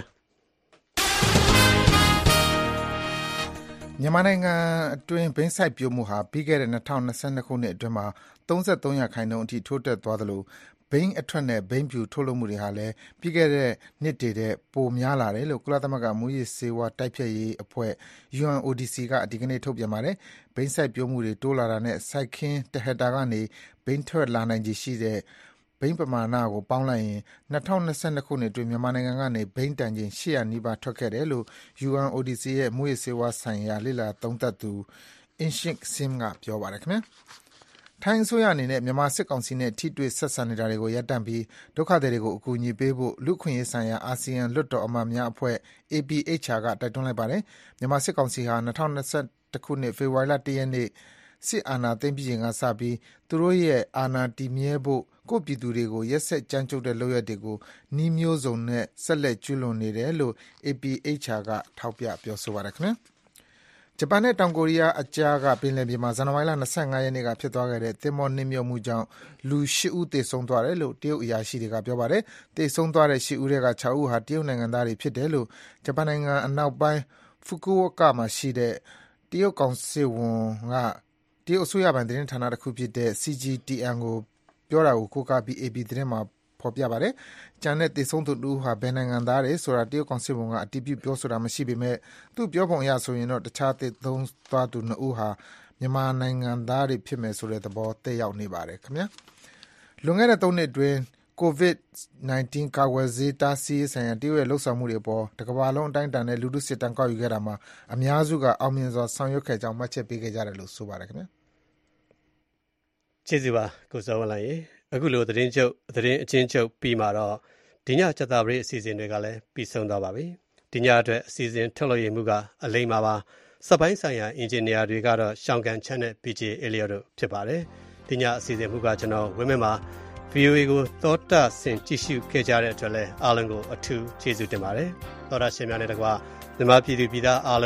မြန်မာနိုင်ငံအတွင်းဘိန်းစိုက်ပျိုးမှုဟာပြီးခဲ့တဲ့၂၀၂၂ခုနှစ်အတွင်းမှာ၃၃ရာခိုင်နှုန်းအထိထိုးတက်သွားသလိုဘိန်းအထွက်နဲ့ဘိန်းဖြူထုတ်လုပ်မှုတွေဟာလည်းပြီးခဲ့တဲ့နှစ်တွေထက်ပိုများလာတယ်လို့ကုလသမဂ္ဂမူးယစ်ဆေးဝါးတိုက်ဖျက်ရေးအဖွဲ့ U N O D C ကဒီကနေ့ထုတ်ပြန်ပါတယ်။ဘိန်းစိုက်ပျိုးမှုတွေတိုးလာတာနဲ့စိုက်ခင်းတစ်ဟက်တာကနေဘိန်းထွက်လာနိုင်ခြေရှိတဲ့ဘိန်းပမာဏကိုပေါင်းလိုက်ရင်၂၀၂၂ခုနှစ်အတွင်းမြန်မာနိုင်ငံကနေဘိန်းတန်ချိန်၈၀၀နီးပါးထွက်ခဲ့တယ်လို့ U N O D C ရဲ့မူးယစ်ဆေးဝါးဆိုင်ရာလေ့လာသုံးသပ်သူ Inshik Sim ကပြောပါတယ်ခင်ဗျာ။ထိုင်းအစိုးရအနေနဲ့မြန်မာစစ်ကောင်စီနဲ့ထိတွေ့ဆက်ဆံနေတာတွေကိုရပ်တန့်ပြီးဒုက္ခသည်တွေကိုအကူအညီပေးဖို့လူ့အခွင့်အရေးဆိုင်ရာအာဆီယံလွှတ်တော်အမတ်များအဖွဲ့ A P H R ကတိုက်တွန်းလိုက်ပါတယ်။မြန်မာစစ်ကောင်စီဟာ၂၀၂၁ခုနှစ်ဖေဖော်ဝါရီလ၁ရက်နေ့စစ်အာဏာသိမ်းပြီးချိန်ကစပြီးသူတို့ရဲ့အာဏာတည်မြဲဖို့ကိုယ့်ပြည်သူတွေကိုရက်စက်ကြမ်းကြုတ်တဲ့လုပ်ရပ်တွေကိုနည်းမျိုးစုံနဲ့ဆက်လက်ကျူးလွန်နေတယ်လို့ A P H R ကထောက်ပြပြောဆိုပါတယ်ခင်ဗျာ။ဂျပန်နဲ့တောင်ကိုရီးယားအကြားကပင်လယ်ပြင်မှာဇန်နဝါရီလ၂၅ရက်နေ့ကဖြစ်သွားခဲ့တဲ့သင်္ဘောနစ်မြုပ်မှုကြောင့်လူ၈ဦးသေဆုံးသွားတယ်လို့တရုတ်အရာရှိတွေကပြောပါတယ်။သေဆုံးသွားတဲ့၈ဦးထဲက၆ဦးဟာတရုတ်နိုင်ငံသားတွေဖြစ်တယ်လို့ဂျပန်နိုင်ငံအနောက်ပိုင်းဖူကူအိုကာမှာရှိတဲ့တရုတ်ကောင်စစ်ဝန်ကတရုတ်အစိုးရပိုင်သတင်းဌာနတစ်ခုဖြစ်တဲ့ C G T N ကိုပြောတာကိုကိုးကားပြီး A P သတင်းမှာဖော်ပြပါတယ်။ကျန်တဲ့သေဆုံးသူတူဟာဘယ်နိုင်ငံသားတွေဆိုတာတရုတ်ကောင်စစ်ဝန်ကအတည်ပြုပြောဆိုတာမရှိပေမဲ့သူ့ပြောပုံအရဆိုရင်တော့တခြားသေဆုံးသွားသူနှစ်ဦးဟာမြန်မာနိုင်ငံသားတွေဖြစ်မယ်ဆိုတဲ့သဘောသက်ရောက်နေပါတယ်ခင်ဗျာ။လွန်ခဲ့တဲ့သုံးနှစ်အတွင်း ကိုဗစ်-၁၉ ကာကွယ်ဆေးတားဆီးရေးဆိုင်ရာတရုတ်ရဲ့လှုပ်ဆောင်မှုတွေအပေါ်တကမ္ဘာလုံးအတိုင်းအတာနဲ့လူထုစစ်တမ်းကောက်ယူခဲ့တာမှာအများစုကအောင်မြင်စွာဆောင်ရွက်ခဲ့ကြောင်းမှတ်ချက်ပေးခဲ့ကြတယ်လို့ဆိုပါတယ်ခင်ဗျာ။ကျေးဇူးပါကိုစောဝင်းလိုင်းအခုလိုသတင်းချုပ်သတင်းအချင်းချုပ်ပြီးမှတော့ဒီညချက်သားပရိအစီအစဉ်တွေကလည်းပြီးဆုံးသွားပါပြီ။ဒီညအတွက်အစီအစဉ်ထုတ်လုပ်ရမှုကအလိမ္မာပါစက်ပိုင်းဆိုင်ရာအင်ဂျင်နီယာတွေကတော့ရှောင်းကန်ချန်နဲ့ P J Elliot တို့ဖြစ်ပါတယ်။ဒီညအစီအစဉ်မှုကကျွန်တော်ဝင်းမဲမှာ V O A ကိုသောတာဆင်ကြည့်ရှုခဲ့ကြတဲ့အတွက်လည်းအားလုံးကိုအထူးကျေးဇူးတင်ပါတယ်။သောတာရှင်များနဲ့တကွာမြန်မာပြည်သူပြည်သားအားလုံး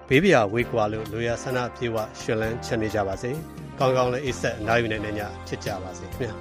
ဘေးပြာဝေးကွာလို့လူရဆန္ဒပြေဝရှင်လန်းချမ်းနေကြပါစေကောင်းကောင်းလေးအိပ်ဆက်အနားယူနေနေညဖြစ်ကြပါစေခင်ဗျာ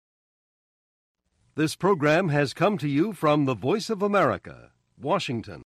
This program has come to you from the Voice of America, Washington.